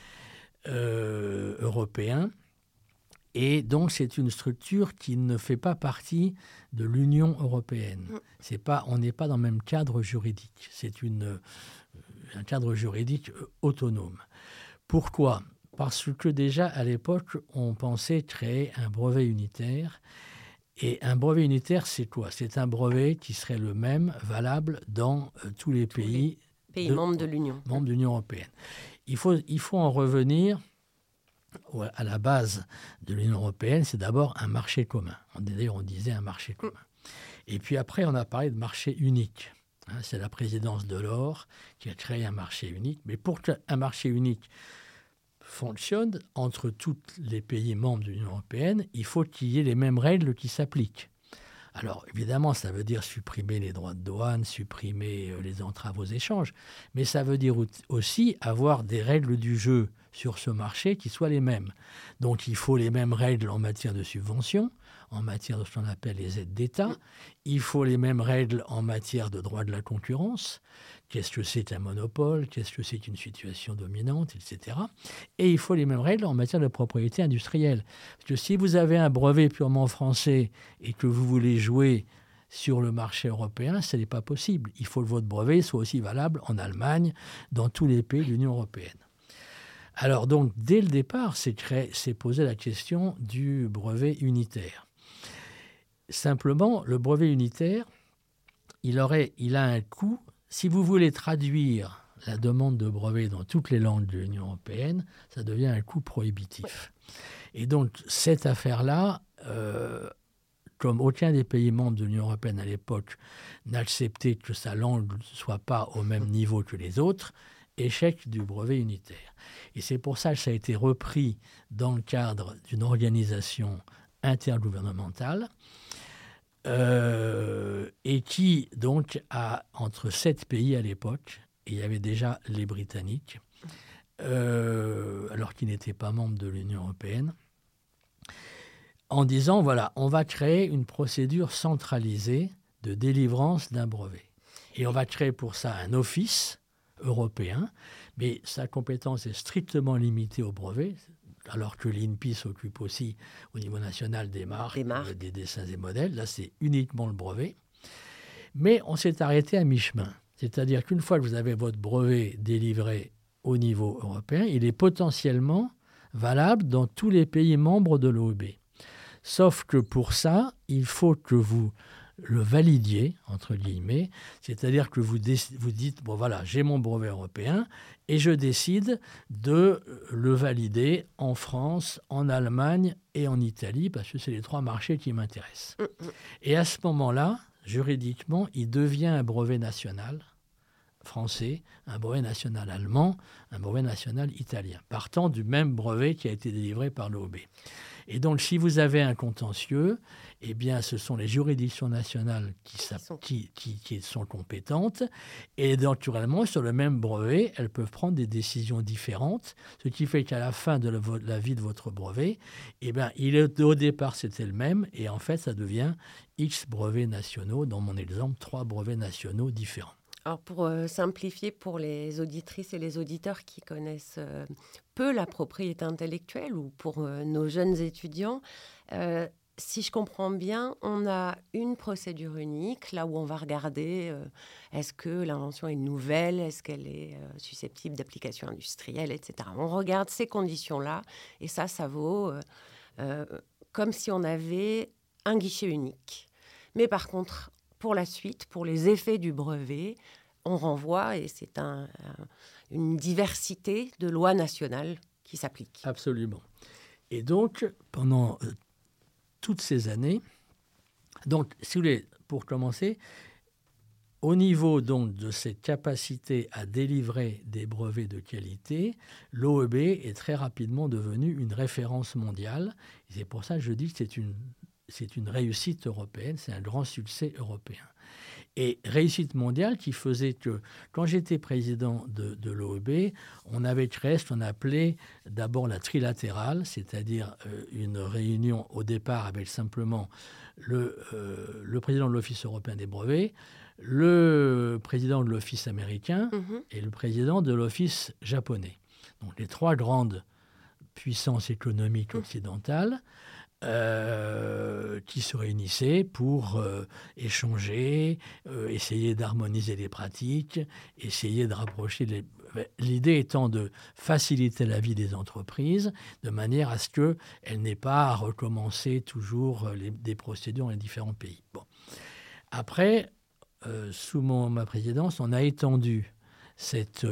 européens. Et donc, c'est une structure qui ne fait pas partie de l'Union européenne. On n'est pas dans le même cadre juridique. C'est un cadre juridique autonome. Pourquoi ? Parce que déjà, à l'époque, on pensait créer un brevet unitaire. Et un brevet unitaire, c'est quoi ? C'est un brevet qui serait le même, valable dans tous les pays membres de l'Union. Membres de l'Union européenne. Il faut en revenir à la base de l'Union européenne, c'est d'abord un marché commun. D'ailleurs, on disait un marché commun. Et puis après, on a parlé de marché unique. C'est la présidence Delors qui a créé un marché unique. Mais pour qu'un marché unique fonctionne entre tous les pays membres de l'Union européenne, il faut qu'il y ait les mêmes règles qui s'appliquent. Alors, évidemment, ça veut dire supprimer les droits de douane, supprimer les entraves aux échanges, mais ça veut dire aussi avoir des règles du jeu sur ce marché qui soient les mêmes. Donc, il faut les mêmes règles en matière de subventions, en matière de ce qu'on appelle les aides d'État. Il faut les mêmes règles en matière de droit de la concurrence. Qu'est-ce que c'est qu'un monopole ? Qu'est-ce que c'est qu'une situation dominante, etc. Et il faut les mêmes règles en matière de propriété industrielle. Parce que si vous avez un brevet purement français et que vous voulez jouer sur le marché européen, ce n'est pas possible. Il faut que votre brevet soit aussi valable en Allemagne, dans tous les pays de l'Union européenne. Alors donc, dès le départ, c'est posé la question du brevet unitaire. Simplement, le brevet unitaire, il a un coût. Si vous voulez traduire la demande de brevet dans toutes les langues de l'Union européenne, ça devient un coût prohibitif. Et donc, cette affaire-là, comme aucun des pays membres de l'Union européenne à l'époque n'acceptait que sa langue ne soit pas au même niveau que les autres, échec du brevet unitaire. Et c'est pour ça que ça a été repris dans le cadre d'une organisation intergouvernementale et qui donc a entre 7 pays à l'époque, et il y avait déjà les Britanniques, alors qu'ils n'étaient pas membres de l'Union européenne, en disant, voilà, on va créer une procédure centralisée de délivrance d'un brevet. Et on va créer pour ça un office européen, mais sa compétence est strictement limitée au brevet, alors que l'INPI s'occupe aussi au niveau national des marques, des dessins et modèles. Là, c'est uniquement le brevet. Mais on s'est arrêté à mi-chemin. C'est-à-dire qu'une fois que vous avez votre brevet délivré au niveau européen, il est potentiellement valable dans tous les pays membres de l'OEB. Sauf que pour ça, il faut que vous le validiez, entre guillemets, c'est-à-dire que vous dites, bon voilà, j'ai mon brevet européen et je décide de le valider en France, en Allemagne et en Italie, parce que c'est les 3 marchés qui m'intéressent. Et à ce moment-là, juridiquement, il devient un brevet national français, un brevet national allemand, un brevet national italien, partant du même brevet qui a été délivré par l'OEB. Et donc, si vous avez un contentieux, eh bien, ce sont les juridictions nationales qui sont compétentes. Et naturellement, sur le même brevet, elles peuvent prendre des décisions différentes, ce qui fait qu'à la fin de la vie de votre brevet, eh bien, au départ, c'était le même. Et en fait, ça devient X brevets nationaux. Dans mon exemple, 3 brevets nationaux différents. Alors, pour simplifier pour les auditrices et les auditeurs qui connaissent peu la propriété intellectuelle ou pour nos jeunes étudiants, si je comprends bien, on a une procédure unique, là où on va regarder est-ce que l'invention est nouvelle, est-ce qu'elle est susceptible d'application industrielle, etc. On regarde ces conditions-là et ça vaut comme si on avait un guichet unique. Mais par contre, pour la suite, pour les effets du brevet, on renvoie, et c'est une diversité de lois nationales qui s'appliquent. Absolument. Et donc, pendant toutes ces années, donc, si vous voulez, pour commencer, au niveau donc de cette capacité à délivrer des brevets de qualité, l'OEB est très rapidement devenue une référence mondiale. Et c'est pour ça que je dis que c'est une réussite européenne, c'est un grand succès européen. Et réussite mondiale qui faisait que, quand j'étais président de l'OEB, on avait créé ce qu'on appelait d'abord la trilatérale, c'est-à-dire une réunion au départ avec simplement le président de l'Office européen des brevets, le président de l'Office américain et le président de l'Office japonais. Donc les 3 grandes puissances économiques occidentales qui se réunissaient pour échanger, essayer d'harmoniser les pratiques, essayer de rapprocher l'idée étant de faciliter la vie des entreprises de manière à ce qu'elles n'aient pas à recommencer toujours des procédures dans les différents pays. Bon. Après, sous ma présidence, on a étendu cette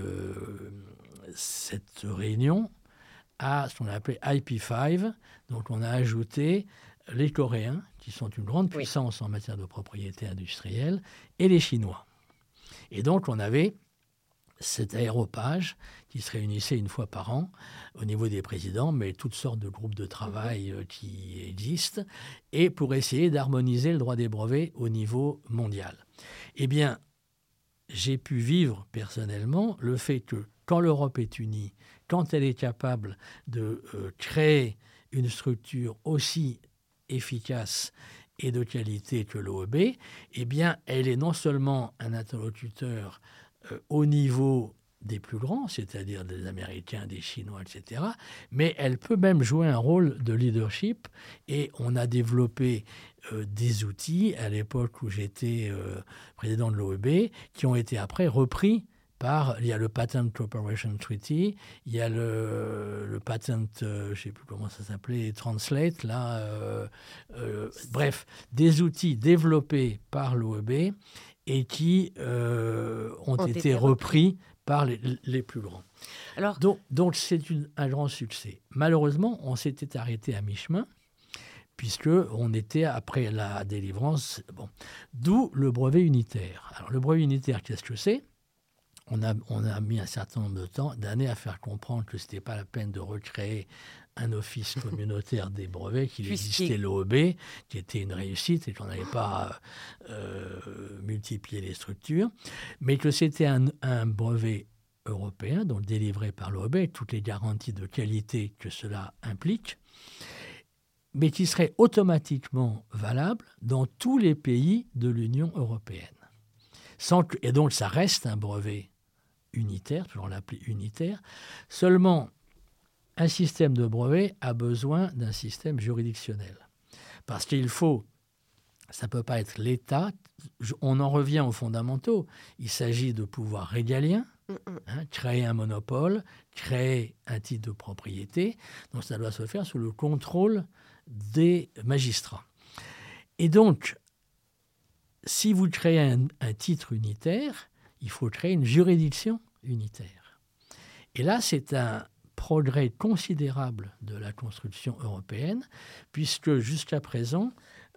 réunion à ce qu'on appelait IP5. Donc, on a ajouté les Coréens, qui sont une grande puissance en matière de propriété industrielle, et les Chinois. Et donc, on avait cet aéropage qui se réunissait une fois par an au niveau des présidents, mais toutes sortes de groupes de travail qui existent, et pour essayer d'harmoniser le droit des brevets au niveau mondial. Eh bien, j'ai pu vivre personnellement le fait que quand l'Europe est unie, quand elle est capable de créer une structure aussi efficace et de qualité que l'OEB, eh bien, elle est non seulement un interlocuteur au niveau des plus grands, c'est-à-dire des Américains, des Chinois, etc., mais elle peut même jouer un rôle de leadership. Et on a développé des outils à l'époque où j'étais président de l'OEB qui ont été après repris il y a le Patent Cooperation Treaty, il y a le Patent, je ne sais plus comment ça s'appelait, Translate, là, bref, des outils développés par l'OEB et qui ont été repris par les plus grands. Alors, donc c'est un grand succès. Malheureusement, on s'était arrêté à mi-chemin, puisqu'on était après la délivrance. Bon. D'où le brevet unitaire. Alors, le brevet unitaire, qu'est-ce que c'est ? On a mis un certain nombre d'années à faire comprendre que ce n'était pas la peine de recréer un office communautaire des brevets, qu'il existait l'OEB, qui était une réussite et qu'on n'allait pas multiplier les structures, mais que c'était un brevet européen, donc délivré par l'OEB, avec toutes les garanties de qualité que cela implique, mais qui serait automatiquement valable dans tous les pays de l'Union européenne. Et donc, ça reste un brevet unitaire, toujours l'appelé unitaire. Seulement, un système de brevet a besoin d'un système juridictionnel. Parce qu'il faut, ça ne peut pas être l'État, on en revient aux fondamentaux. Il s'agit de pouvoirs régaliens, créer un monopole, créer un titre de propriété. Donc, ça doit se faire sous le contrôle des magistrats. Et donc, si vous créez un titre unitaire, il faut créer une juridiction unitaire. Et là, c'est un progrès considérable de la construction européenne, puisque jusqu'à présent,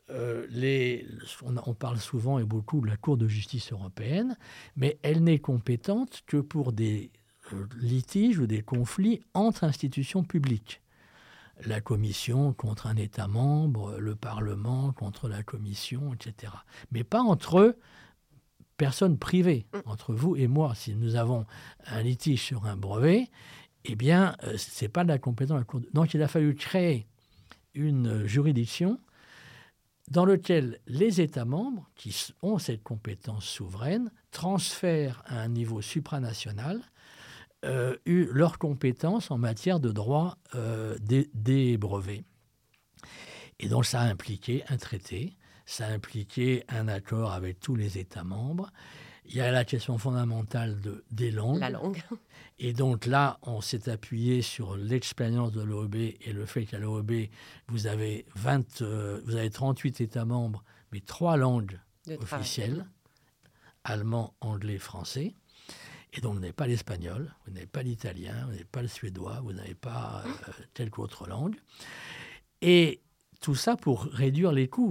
on parle souvent et beaucoup de la Cour de justice européenne, mais elle n'est compétente que pour des litiges ou des conflits entre institutions publiques. La Commission contre un État membre, le Parlement contre la Commission, etc. Mais pas entre personnes privées, entre vous et moi. Si nous avons un litige sur un brevet, eh bien, ce n'est pas de la compétence de la Cour. Donc, il a fallu créer une juridiction dans laquelle les États membres, qui ont cette compétence souveraine, transfèrent à un niveau supranational leurs compétences en matière de droit des brevets. Et donc, ça a impliqué un traité, ça a impliqué un accord avec tous les États membres. Il y a la question fondamentale des langues. La langue. Et donc là, on s'est appuyé sur l'expérience de l'OEB et le fait qu'à l'OEB, vous avez 38 États membres, mais 3 langues officielles, allemand, anglais, français. Et donc, vous n'avez pas l'espagnol, vous n'avez pas l'italien, vous n'avez pas le suédois, vous n'avez pas quelque autre langue. Et tout ça pour réduire les coûts.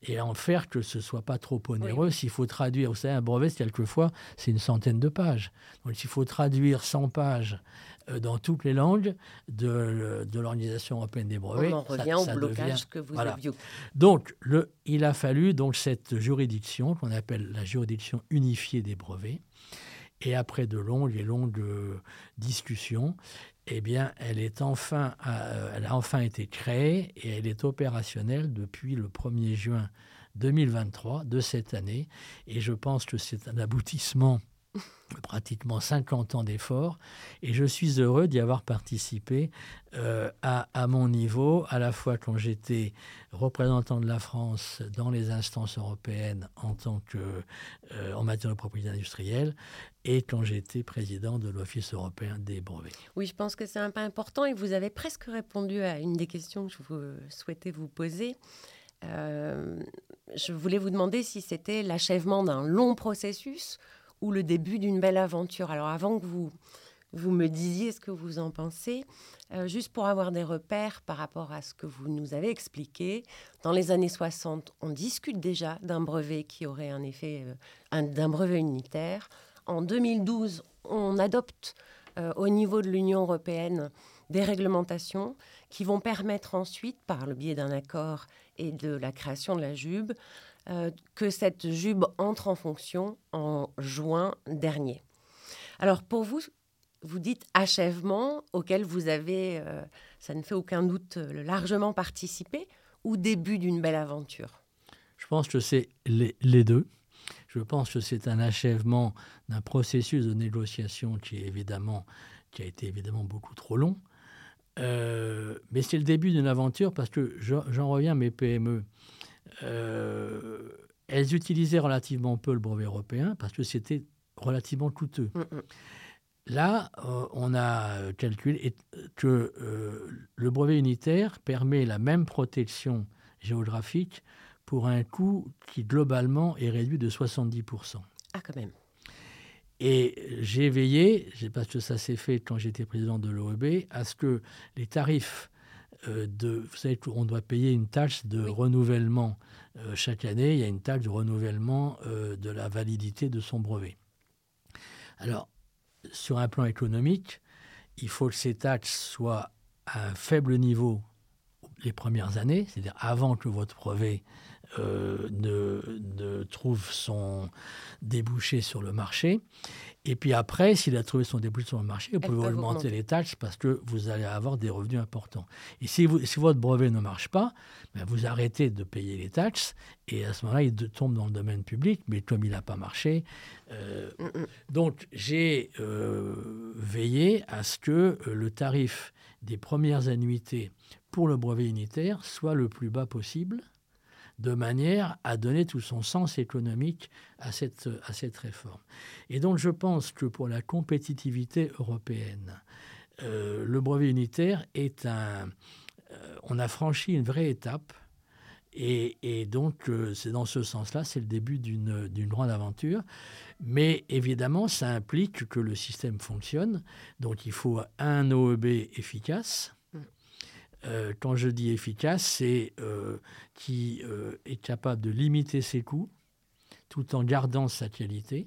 et en faire que ce ne soit pas trop onéreux. S'il faut traduire, vous savez, un brevet, quelquefois, c'est une centaine de pages. Donc, s'il faut traduire 100 pages dans toutes les langues de l'Organisation européenne des brevets, on en revient au blocage que vous aviez. Donc, il a fallu donc cette juridiction qu'on appelle la juridiction unifiée des brevets. Et après de longues et longues discussions, eh bien, elle a enfin été créée et elle est opérationnelle depuis le 1er juin 2023 de cette année. Et je pense que c'est un aboutissement de pratiquement 50 ans d'efforts. Et je suis heureux d'y avoir participé à mon niveau, à la fois quand j'étais représentant de la France dans les instances européennes en matière de propriété industrielle, et quand j'étais président de l'Office européen des brevets. Oui, je pense que c'est un pas important et vous avez presque répondu à une des questions que je souhaitais vous poser. Je voulais vous demander si c'était l'achèvement d'un long processus ou le début d'une belle aventure. Alors avant que vous me disiez ce que vous en pensez, juste pour avoir des repères par rapport à ce que vous nous avez expliqué, dans les années 60, on discute déjà d'un brevet qui aurait un effet d'un brevet unitaire. En 2012, on adopte au niveau de l'Union européenne des réglementations qui vont permettre ensuite, par le biais d'un accord et de la création de la JUB, que cette JUB entre en fonction en juin dernier. Alors pour vous, vous dites achèvement auquel vous avez, ça ne fait aucun doute, largement participé, ou début d'une belle aventure? Je pense que c'est les deux. Je pense que c'est un achèvement d'un processus de négociation qui a été évidemment beaucoup trop long. Mais c'est le début d'une aventure parce que j'en reviens à mes PME. Elles utilisaient relativement peu le brevet européen parce que c'était relativement coûteux. Là, on a calculé que le brevet unitaire permet la même protection géographique pour un coût qui, globalement, est réduit de 70%. Ah, quand même. Et j'ai veillé, parce que ça s'est fait quand j'étais président de l'OEB, à ce que les tarifs vous savez qu'on doit payer une taxe de renouvellement chaque année. Il y a une taxe de renouvellement de la validité de son brevet. Alors, sur un plan économique, il faut que ces taxes soient à un faible niveau les premières années, c'est-à-dire avant que votre brevet ne trouve son débouché sur le marché. Et puis après, s'il a trouvé son débouché sur le marché, vous pouvez augmenter les taxes parce que vous allez avoir des revenus importants. Et si votre brevet ne marche pas, ben vous arrêtez de payer les taxes et à ce moment-là, il tombe dans le domaine public. Mais comme il n'a pas marché... Donc, j'ai veillé à ce que le tarif des premières annuités pour le brevet unitaire soit le plus bas possible, de manière à donner tout son sens économique à cette réforme. Et donc, je pense que pour la compétitivité européenne, le brevet unitaire on a franchi une vraie étape, et donc, c'est dans ce sens-là, c'est le début d'une grande aventure. Mais évidemment, ça implique que le système fonctionne. Donc, il faut un OEB efficace. Quand je dis efficace, c'est qui est capable de limiter ses coûts tout en gardant sa qualité.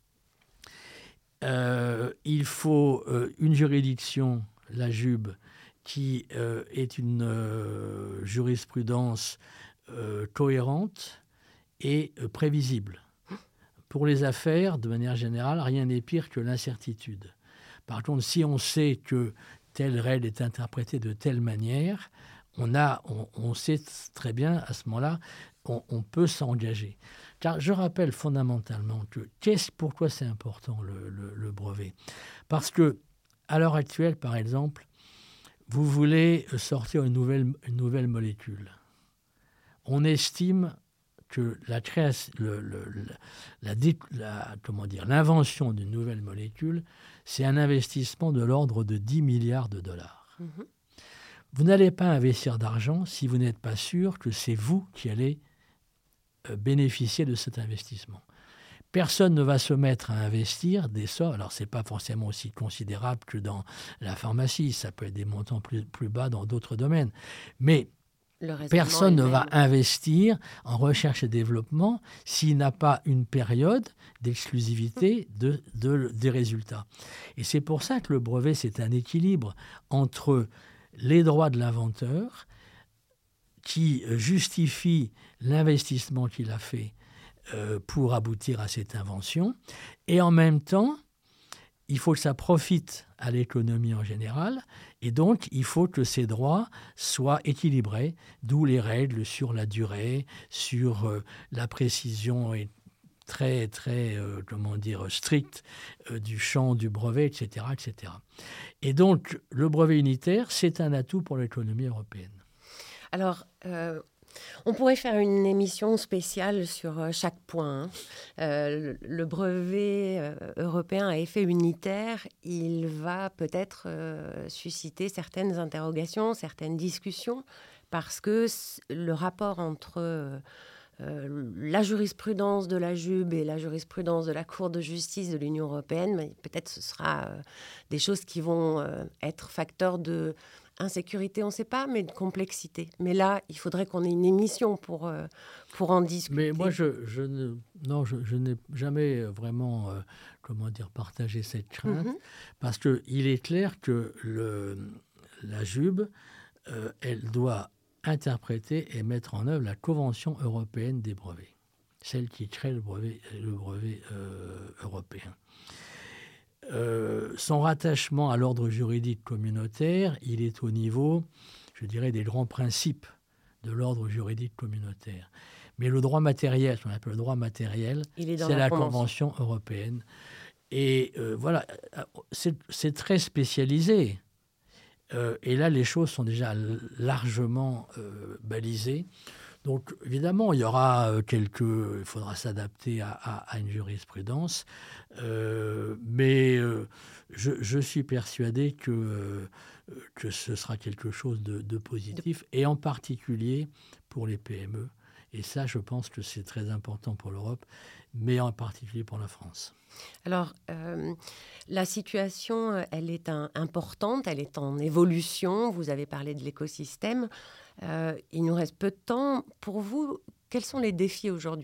Il faut une juridiction, la JUB, qui est une jurisprudence cohérente et prévisible. Pour les affaires, de manière générale, rien n'est pire que l'incertitude. Par contre, si on sait que telle règle est interprétée de telle manière, on sait très bien, à ce moment-là, on peut s'engager. Car je rappelle fondamentalement pourquoi c'est important le brevet. Parce que, à l'heure actuelle, par exemple, vous voulez sortir une nouvelle molécule. On estime que l'invention d'une nouvelle molécule, c'est un investissement de l'ordre de 10 milliards de dollars. Vous n'allez pas investir d'argent si vous n'êtes pas sûr que c'est vous qui allez bénéficier de cet investissement. Personne ne va se mettre à investir des sommes. Alors, ce n'est pas forcément aussi considérable que dans la pharmacie. Ça peut être des montants plus bas dans d'autres domaines. Mais personne ne va investir en recherche et développement s'il n'a pas une période d'exclusivité des résultats. Et c'est pour ça que le brevet, c'est un équilibre entre les droits de l'inventeur qui justifie l'investissement qu'il a fait pour aboutir à cette invention, et en même temps, il faut que ça profite à l'économie en général, et donc il faut que ces droits soient équilibrés, d'où les règles sur la durée, sur la précision et très, très, stricte du champ du brevet, etc., etc. Et donc, le brevet unitaire, c'est un atout pour l'économie européenne. Alors, on pourrait faire une émission spéciale sur chaque point. Le brevet européen à effet unitaire, il va peut-être susciter certaines interrogations, certaines discussions, parce que le rapport entre la jurisprudence de la JUB et la jurisprudence de la Cour de justice de l'Union européenne, peut-être ce sera des choses qui vont être facteurs de insécurité, on ne sait pas, mais de complexité. Mais là, il faudrait qu'on ait une émission pour en discuter. Mais moi, je n'ai jamais vraiment partagé cette crainte, parce qu'il est clair que la JUB, elle doit interpréter et mettre en œuvre la Convention européenne des brevets, celle qui crée le brevet européen. Son rattachement à l'ordre juridique communautaire, il est au niveau, je dirais, des grands principes de l'ordre juridique communautaire. Mais le droit matériel, ce qu'on appelle le droit matériel, c'est la Convention européenne. Et voilà, c'est très spécialisé. Et là, les choses sont déjà largement balisées. Donc, évidemment, il y aura il faudra s'adapter à une jurisprudence, mais je suis persuadé que ce sera quelque chose de positif, et en particulier pour les PME. Et ça, je pense que c'est très important pour l'Europe, mais en particulier pour la France. Alors, la situation, elle est importante, elle est en évolution. Vous avez parlé de l'écosystème. Il nous reste peu de temps. Pour vous, quels sont les défis aujourd'hui ?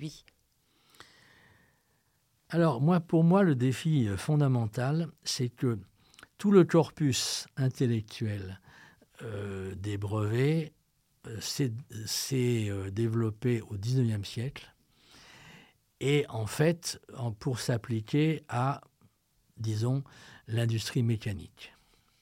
Alors, pour moi, le défi fondamental, c'est que tout le corpus intellectuel des brevets s'est développé au XIXe siècle, et en fait, pour s'appliquer à, disons, l'industrie mécanique.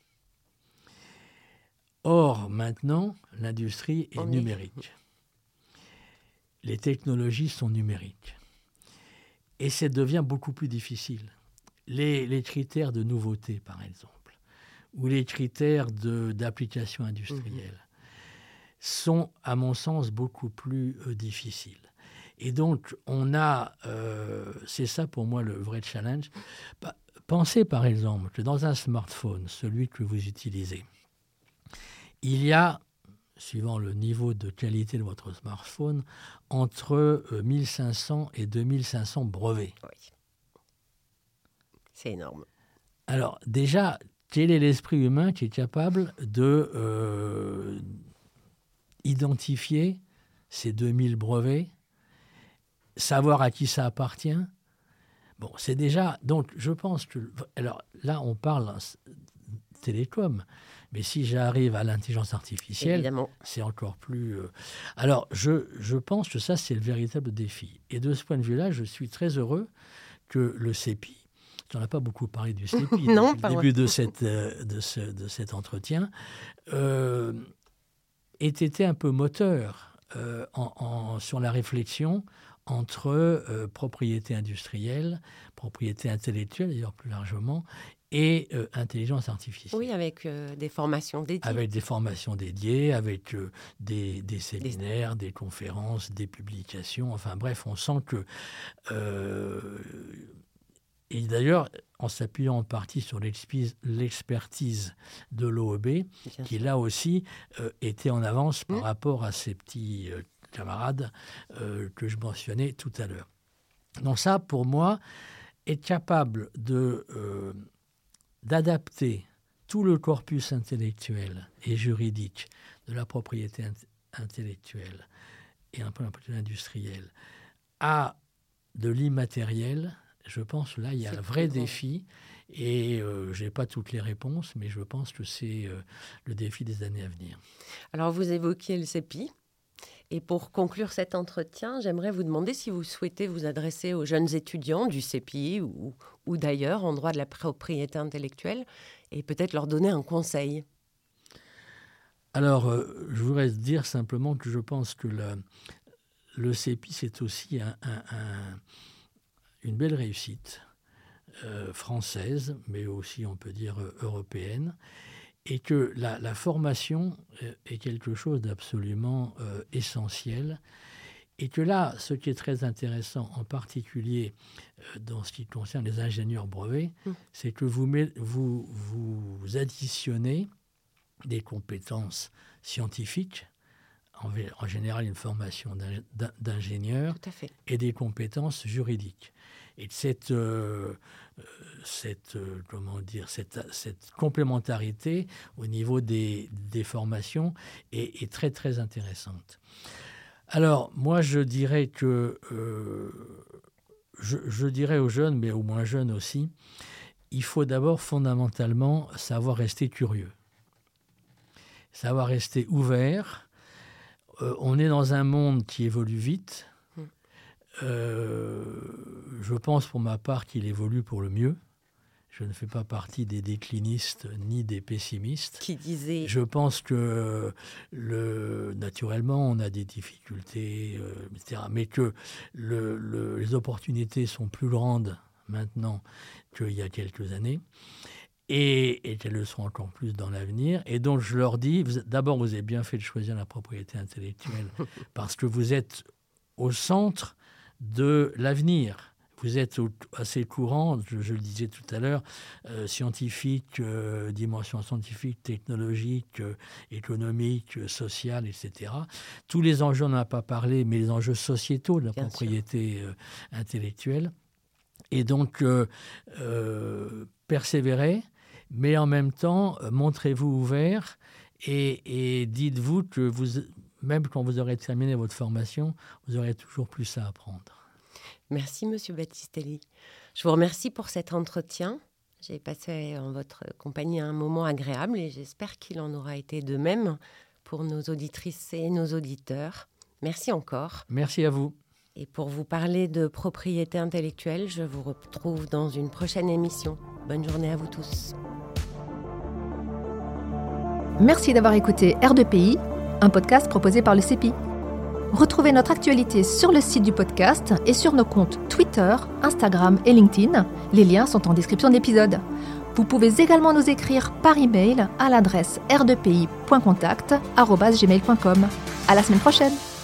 Or, maintenant, l'industrie est numérique. Les technologies sont numériques. Et ça devient beaucoup plus difficile. Les critères de nouveauté, par exemple, ou les critères d'application industrielle sont, à mon sens, beaucoup plus difficiles. Et donc, c'est ça pour moi le vrai challenge. Pensez par exemple que dans un smartphone, celui que vous utilisez, il y a, suivant le niveau de qualité de votre smartphone, entre 1500 et 2500 brevets. Oui. C'est énorme. Alors déjà, quel est l'esprit humain qui est capable de identifier ces 2000 brevets, savoir à qui ça appartient? Bon, c'est déjà... Donc, je pense que... Alors, là, on parle télécom, mais si j'arrive à l'intelligence artificielle, évidemment, c'est encore plus... Alors, je pense que ça, c'est le véritable défi. Et de ce point de vue-là, je suis très heureux que le CEPI, on n'a pas beaucoup parlé du CEPI non, depuis le début de cet entretien, ait été un peu moteur sur la réflexion entre propriété industrielle, propriété intellectuelle, d'ailleurs plus largement, et intelligence artificielle. Oui, avec des formations dédiées. Avec des formations dédiées, avec des séminaires, des conférences, des publications. Enfin bref, on sent que... et d'ailleurs, en s'appuyant en partie sur l'expertise de l'OEB, qui là aussi était en avance par rapport à ces petits camarades que je mentionnais tout à l'heure. Donc ça, pour moi, être capable d'adapter tout le corpus intellectuel et juridique de la propriété intellectuelle et un peu la propriété industrielle à de l'immatériel, je pense que là, il y a un vrai défi. Et je n'ai pas toutes les réponses, mais je pense que c'est le défi des années à venir. Alors, vous évoquiez le CEPI. Et pour conclure cet entretien, j'aimerais vous demander si vous souhaitez vous adresser aux jeunes étudiants du CEPI ou d'ailleurs en droit de la propriété intellectuelle et peut-être leur donner un conseil. Alors, je voudrais dire simplement que je pense que le CEPI, c'est aussi une belle réussite française, mais aussi, on peut dire, européenne, et que la formation est quelque chose d'absolument essentiel, et que là, ce qui est très intéressant, en particulier dans ce qui concerne les ingénieurs brevets, c'est que vous additionnez des compétences scientifiques, en général une formation d'ingénieur, et des compétences juridiques. Et cette complémentarité au niveau des formations est très, très intéressante. Alors, moi, je dirais aux jeunes, mais aux moins jeunes aussi, il faut d'abord fondamentalement savoir rester curieux, savoir rester ouvert. On est dans un monde qui évolue vite. Je pense pour ma part qu'il évolue pour le mieux. Je ne fais pas partie des déclinistes ni des pessimistes. Qui disait... Je pense que naturellement, on a des difficultés, etc. Mais que les opportunités sont plus grandes maintenant qu'il y a quelques années. Et qu'elles le seront encore plus dans l'avenir. Et donc, je leur dis, d'abord, vous avez bien fait de choisir la propriété intellectuelle parce que vous êtes au centre de l'avenir. Vous êtes assez courant, je le disais tout à l'heure, scientifique, dimension scientifique, technologique, économique, sociale, etc. Tous les enjeux, on n'en a pas parlé, mais les enjeux sociétaux de la propriété intellectuelle. Et donc, persévérez, mais en même temps, montrez-vous ouvert et dites-vous que même quand vous aurez terminé votre formation, vous aurez toujours plus à apprendre. Merci, Monsieur Battistelli. Je vous remercie pour cet entretien. J'ai passé en votre compagnie un moment agréable et j'espère qu'il en aura été de même pour nos auditrices et nos auditeurs. Merci encore. Merci à vous. Et pour vous parler de propriété intellectuelle, je vous retrouve dans une prochaine émission. Bonne journée à vous tous. Merci d'avoir écouté R2PI, un podcast proposé par le CEPI. Retrouvez notre actualité sur le site du podcast et sur nos comptes Twitter, Instagram et LinkedIn. Les liens sont en description de l'épisode. Vous pouvez également nous écrire par email à l'adresse r2pi.contact@gmail.com. À la semaine prochaine.